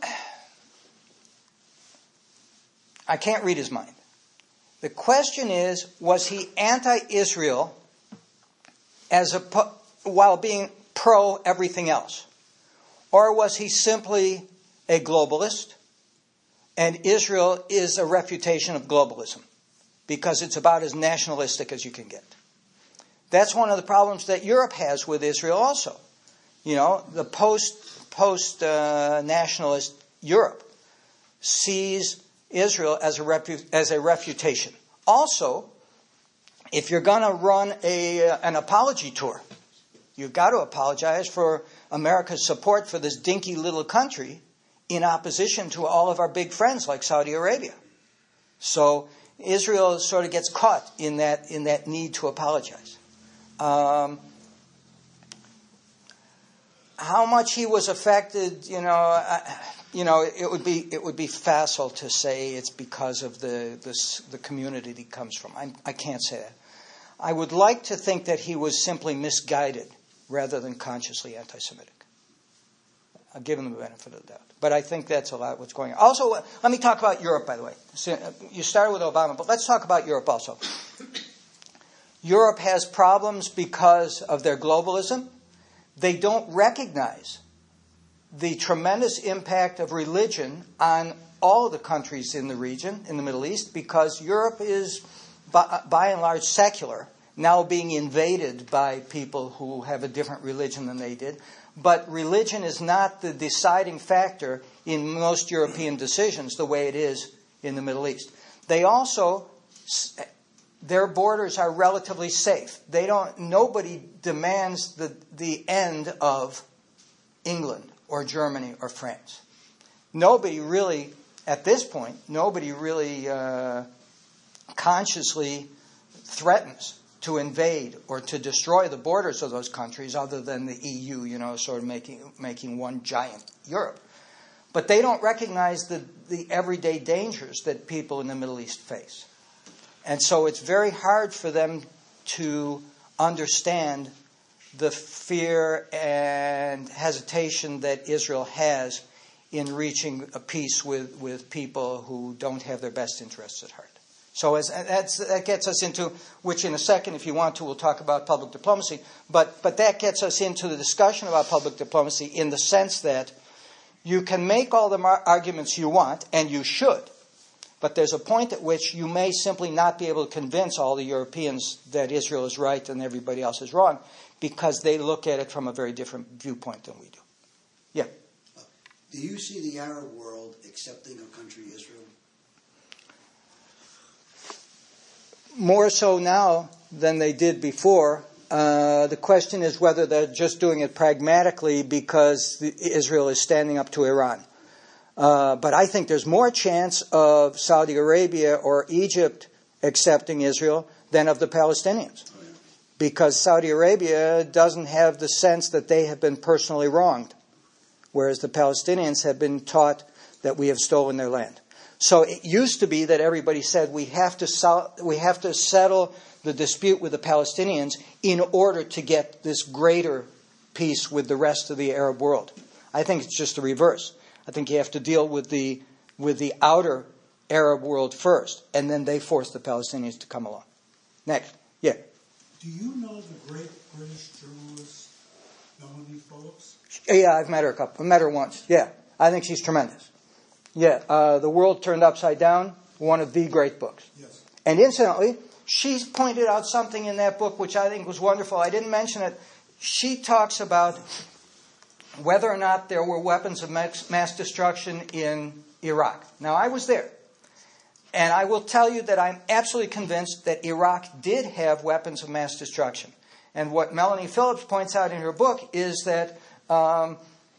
I can't read his mind. The question is, was he anti-Israel as a, while being pro everything else? Or was he simply a globalist? And Israel is a refutation of globalism because it's about as nationalistic as you can get. That's one of the problems that Europe has with Israel also. You know, the post, post uh, nationalist Europe sees Israel as a, repu- as a refutation. Also, if you're going to run a, uh, an apology tour, you've got to apologize for America's support for this dinky little country in opposition to all of our big friends like Saudi Arabia. So Israel sort of gets caught in that in that need to apologize. Um, how much he was affected, you know, I, you know, it would be it would be facile to say it's because of the this, the community that he comes from. I, I can't say that. I would like to think that he was simply misguided rather than consciously anti-Semitic. I'll give him the benefit of the doubt. But I think that's a lot what's going on. Also, uh, let me talk about Europe, by the way. So, uh, you started with Obama, but let's talk about Europe also. Europe has problems because of their globalism. They don't recognize the tremendous impact of religion on all of the countries in the region, in the Middle East, because Europe is, by, by and large, secular, now being invaded by people who have a different religion than they did. But religion is not the deciding factor in most European decisions the way it is in the Middle East. They also, their borders are relatively safe. They don't, nobody demands the, the end of England or Germany or France. Nobody really, at this point, nobody really uh, consciously threatens to invade or to destroy the borders of those countries other than the E U, you know, sort of making making one giant Europe. But they don't recognize the, the everyday dangers that people in the Middle East face. And so it's very hard for them to understand the fear and hesitation that Israel has in reaching a peace with, with people who don't have their best interests at heart. So as, that's, that gets us into, which in a second, if you want to, we'll talk about public diplomacy. But, but that gets us into the discussion about public diplomacy in the sense that you can make all the mar- arguments you want, and you should. But there's a point at which you may simply not be able to convince all the Europeans that Israel is right and everybody else is wrong, because they look at it from a very different viewpoint than we do. Yeah? Uh, do you see the Arab world accepting a country, Israel? More so now than they did before. Uh, the question is whether they're just doing it pragmatically because the, Israel is standing up to Iran. Uh, but I think there's more chance of Saudi Arabia or Egypt accepting Israel than of the Palestinians. Oh, yeah. Because Saudi Arabia doesn't have the sense that they have been personally wronged, whereas the Palestinians have been taught that we have stolen their land. So it used to be that everybody said we have to sol- we have to settle the dispute with the Palestinians in order to get this greater peace with the rest of the Arab world. I think it's just the reverse. I think you have to deal with the with the outer Arab world first, and then they force the Palestinians to come along. Next. Yeah. Do you know the great British journalist Melanie Phillips? Yeah, I've met her a couple. I've met her once. Yeah. I think she's tremendous. Yeah, uh, The World Turned Upside Down, one of the great books. Yes. And incidentally, she's pointed out something in that book which I think was wonderful. I didn't mention it. She talks about whether or not there were weapons of mass destruction in Iraq. Now, I was there. And I will tell you that I'm absolutely convinced that Iraq did have weapons of mass destruction. And what Melanie Phillips points out in her book is that um,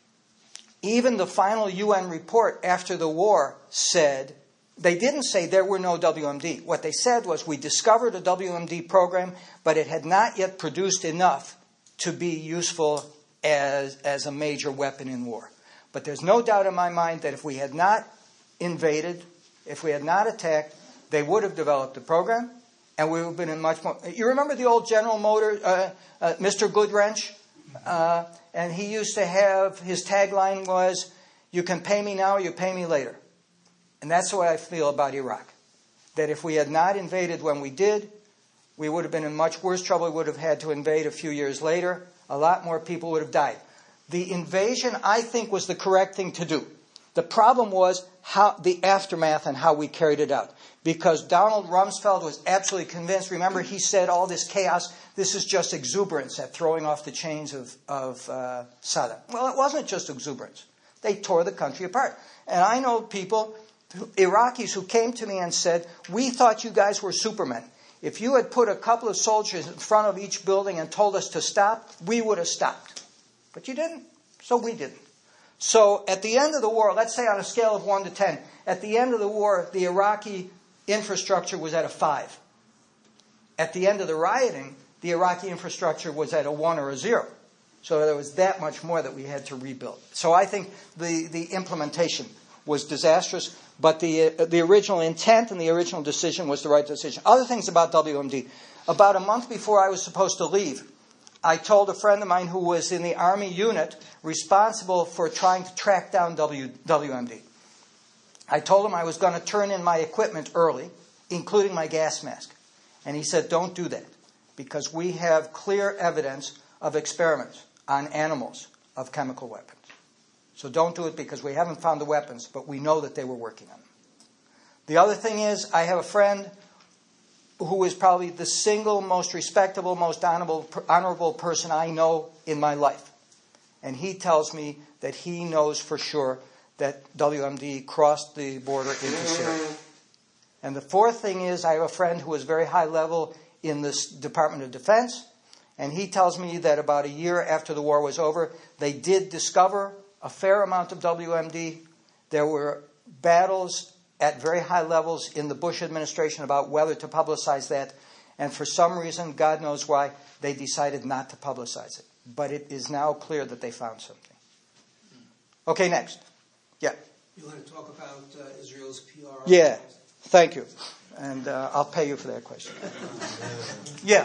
even the final U N report after the war said, they didn't say there were no W M D. What they said was we discovered a W M D program, but it had not yet produced enough to be useful as, as a major weapon in war. But there's no doubt in my mind that if we had not invaded, if we had not attacked, they would have developed the program, and we would have been in much more... You remember the old General Motors, uh, uh, Mister Goodwrench? Uh, and he used to have, his tagline was, you can pay me now, you pay me later. And that's the way I feel about Iraq. That if we had not invaded when we did, we would have been in much worse trouble. We would have had to invade a few years later. A lot more people would have died. The invasion, I think, was the correct thing to do. The problem was how the aftermath and how we carried it out. Because Donald Rumsfeld was absolutely convinced. Remember, he said all this chaos, this is just exuberance at throwing off the chains of, of uh, Saddam. Well, it wasn't just exuberance. They tore the country apart. And I know people, Iraqis, who came to me and said, we thought you guys were supermen. If you had put a couple of soldiers in front of each building and told us to stop, we would have stopped. But you didn't, so we didn't. So at the end of the war, let's say on a scale of one to ten, at the end of the war, the Iraqi infrastructure was at a five. At the end of the rioting, the Iraqi infrastructure was at a one or a zero. So there was that much more that we had to rebuild. So I think the, the implementation was disastrous, but the uh, the original intent and the original decision was the right decision. Other things about W M D. About a month before I was supposed to leave, I told a friend of mine who was in the Army unit responsible for trying to track down w, WMD. I told him I was going to turn in my equipment early, including my gas mask. And he said, don't do that, because we have clear evidence of experiments on animals of chemical weapons. So don't do it, because we haven't found the weapons, but we know that they were working on them. The other thing is, I have a friend who is probably the single most respectable, most honorable, honorable person I know in my life. And he tells me that he knows for sure that W M D crossed the border into Syria. And the fourth thing is, I have a friend who is very high level in this Department of Defense, and he tells me that about a year after the war was over, they did discover a fair amount of W M D. There were battles at very high levels in the Bush administration about whether to publicize that. And for some reason, God knows why, they decided not to publicize it. But it is now clear that they found something. Okay, next. Yeah. You want to talk about uh, Israel's P R? Yeah, thank you. And uh, I'll pay you for that question. Yeah.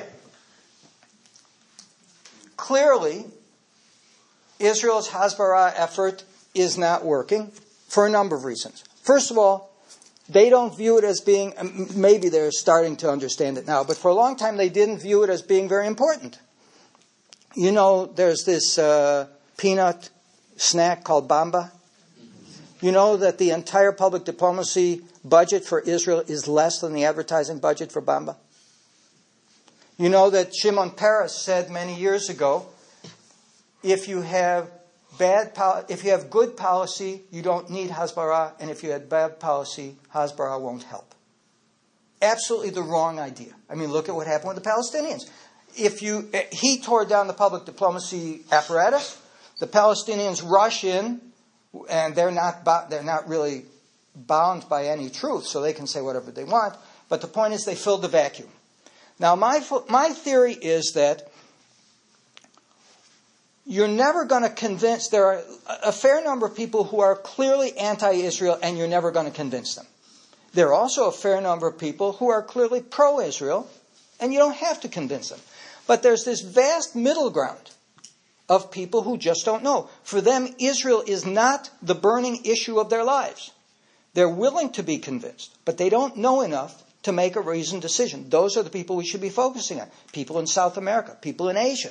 Clearly, Israel's Hasbara effort is not working for a number of reasons. First of all, they don't view it as being, maybe they're starting to understand it now, but for a long time they didn't view it as being very important. You know, there's this uh, peanut snack called Bamba. You know that the entire public diplomacy budget for Israel is less than the advertising budget for Bamba? You know that Shimon Peres said many years ago, if you have bad, pol- if you have good policy, you don't need Hasbara, and if you had bad policy, Hasbara won't help. Absolutely the wrong idea. I mean, look at what happened with the Palestinians. If you, he tore down the public diplomacy apparatus. The Palestinians rush in, and they're not they're not really bound by any truth, so they can say whatever they want. But the point is, they filled the vacuum. Now, my my theory is that you're never going to convince. There are a fair number of people who are clearly anti-Israel, and you're never going to convince them. There are also a fair number of people who are clearly pro-Israel, and you don't have to convince them. But there's this vast middle ground of people who just don't know. For them, Israel is not the burning issue of their lives. They're willing to be convinced, but they don't know enough to make a reasoned decision. Those are the people we should be focusing on. People in South America, people in Asia.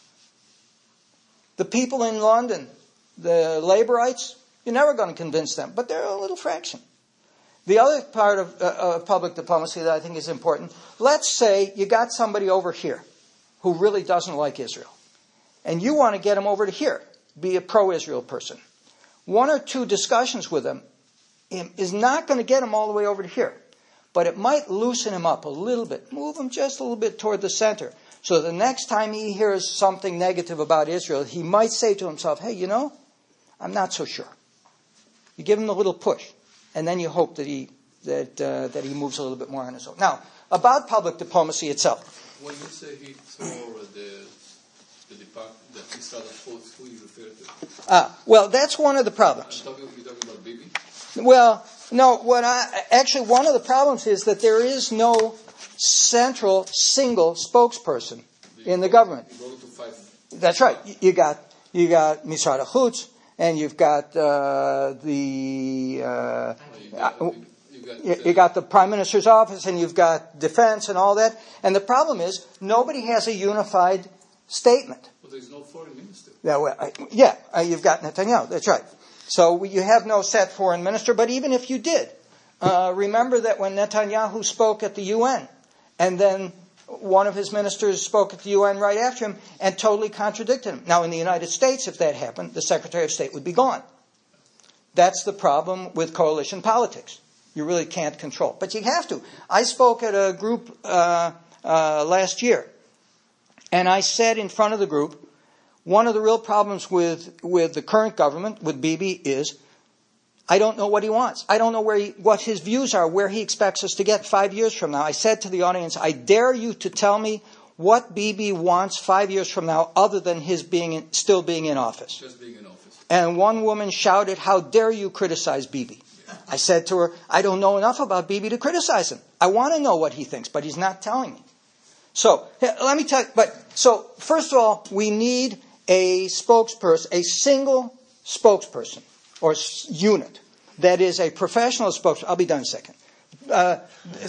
The people in London, the Labourites, you're never going to convince them, but they're a little fraction. The other part of, uh, of public diplomacy that I think is important, let's say you got somebody over here who really doesn't like Israel, and you want to get him over to here, be a pro-Israel person. One or two discussions with him is not going to get him all the way over to here, but it might loosen him up a little bit, move him just a little bit toward the center. So the next time he hears something negative about Israel, he might say to himself, hey, you know, I'm not so sure. You give him a little push, and then you hope that he that uh, that he moves a little bit more on his own. Now, about public diplomacy itself. When you say he tore the the department, that he started force, who you refer to? Ah, well, that's one of the problems. I'm talking, you're talking about Bibi? Well, no, what I actually one of the problems is that there is no central single spokesperson in the government. You go to five. That's right. You got you got Misrad HaChutz, and you've got uh, the uh, You got, uh, you got, you, you got the Prime Minister's office, and you've got defense and all that. And the problem is nobody has a unified statement. But there's no foreign minister. Yeah, well, I, yeah, uh, you've got Netanyahu. That's right. So you have no set foreign minister. But even if you did, uh, remember that when Netanyahu spoke at the U N, and then one of his ministers spoke at the U N right after him and totally contradicted him. Now, in the United States, if that happened, the Secretary of State would be gone. That's the problem with coalition politics. You really can't control. But you have to. I spoke at a group uh, uh, last year, and I said in front of the group, one of the real problems with, with the current government, with Bibi, is I don't know what he wants. I don't know where he, what his views are, where he expects us to get five years from now. I said to the audience, I dare you to tell me what Bibi wants five years from now other than his being in, still being in office. Just being in office. And one woman shouted, "How dare you criticize Bibi?" I said to her, "I don't know enough about Bibi to criticize him. I want to know what he thinks, but he's not telling me." So, let me tell you, but, so, first of all, we need a spokesperson, a single spokesperson, or s- unit, that is a professional spokesperson. I'll be done in a second. Uh,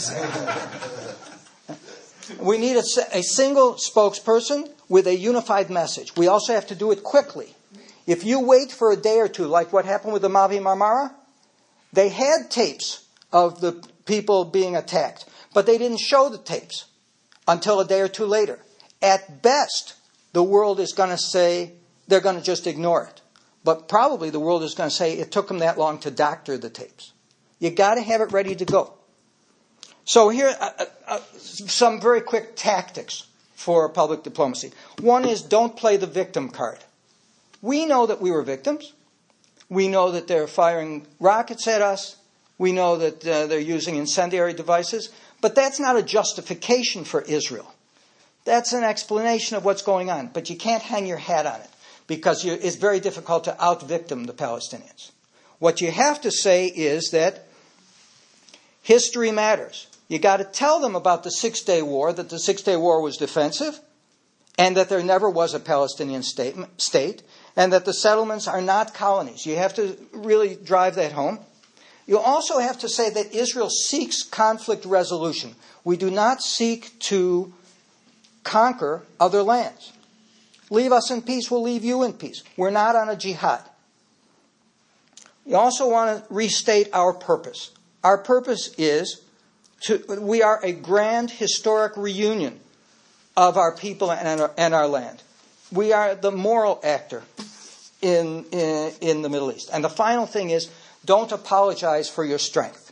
we need a, a single spokesperson with a unified message. We also have to do it quickly. If you wait for a day or two, like what happened with the Mavi Marmara, they had tapes of the people being attacked, but they didn't show the tapes until a day or two later. At best, the world is going to say they're going to just ignore it. But probably the world is going to say it took them that long to doctor the tapes. You got to have it ready to go. So here are uh, uh, some very quick tactics for public diplomacy. One is don't play the victim card. We know that we were victims. We know that they're firing rockets at us. We know that uh, they're using incendiary devices. But that's not a justification for Israel. That's an explanation of what's going on. But you can't hang your hat on it because you, it's very difficult to out-victim the Palestinians. What you have to say is that history matters. You got to tell them about the Six-Day War, that the Six-Day War was defensive, and that there never was a Palestinian state, state, and that the settlements are not colonies. You have to really drive that home. You also have to say that Israel seeks conflict resolution. We do not seek to conquer other lands. Leave us in peace, we'll leave you in peace. We're not on a jihad. You also want to restate our purpose. Our purpose is, to, we are a grand historic reunion of our people and our, and our land. We are the moral actor in, in, in the Middle East. And the final thing is, don't apologize for your strength.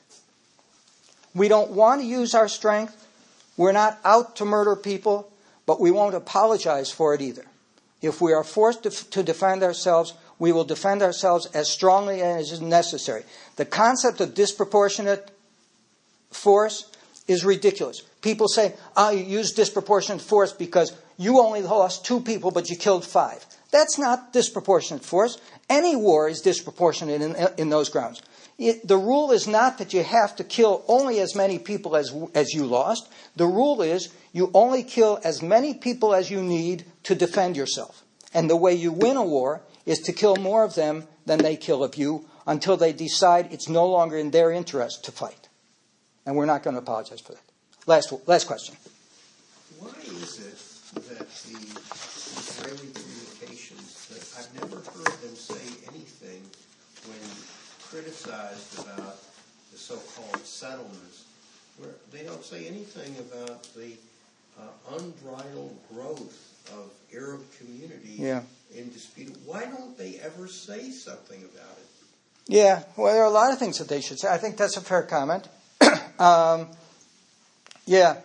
We don't want to use our strength. We're not out to murder people, but we won't apologize for it either. If we are forced to, to defend ourselves, we will defend ourselves as strongly as is necessary. The concept of disproportionate force is ridiculous. People say, oh, you use disproportionate force because you only lost two people, but you killed five. That's not disproportionate force. Any war is disproportionate in, in those grounds. It, the rule is not that you have to kill only as many people as, as you lost. The rule is you only kill as many people as you need to defend yourself. And the way you win a war is to kill more of them than they kill of you until they decide it's no longer in their interest to fight. And we're not going to apologize for that. Last, last question. Why is it that the Israeli communications, that I've never heard them say anything when criticized about the so-called settlements, where they don't say anything about the uh, unbridled growth of Arab communities yeah. in dispute? Why don't they ever say something about it? Yeah, well, there are a lot of things that they should say. I think that's a fair comment. um, yeah.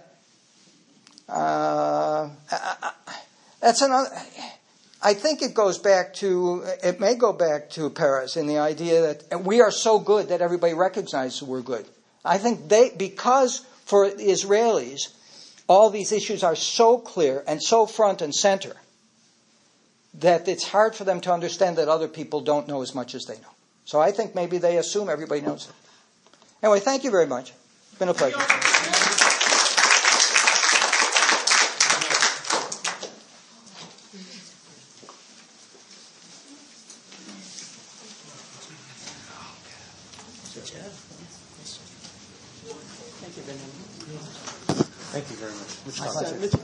Uh, I, I, that's another... I think it goes back to, it may go back to Peres in the idea that we are so good that everybody recognizes we're good. I think they, because for Israelis, all these issues are so clear and so front and center that it's hard for them to understand that other people don't know as much as they know. So I think maybe they assume everybody knows it. Anyway, thank you very much. It's been a pleasure. Thank you very much. Thank you very much.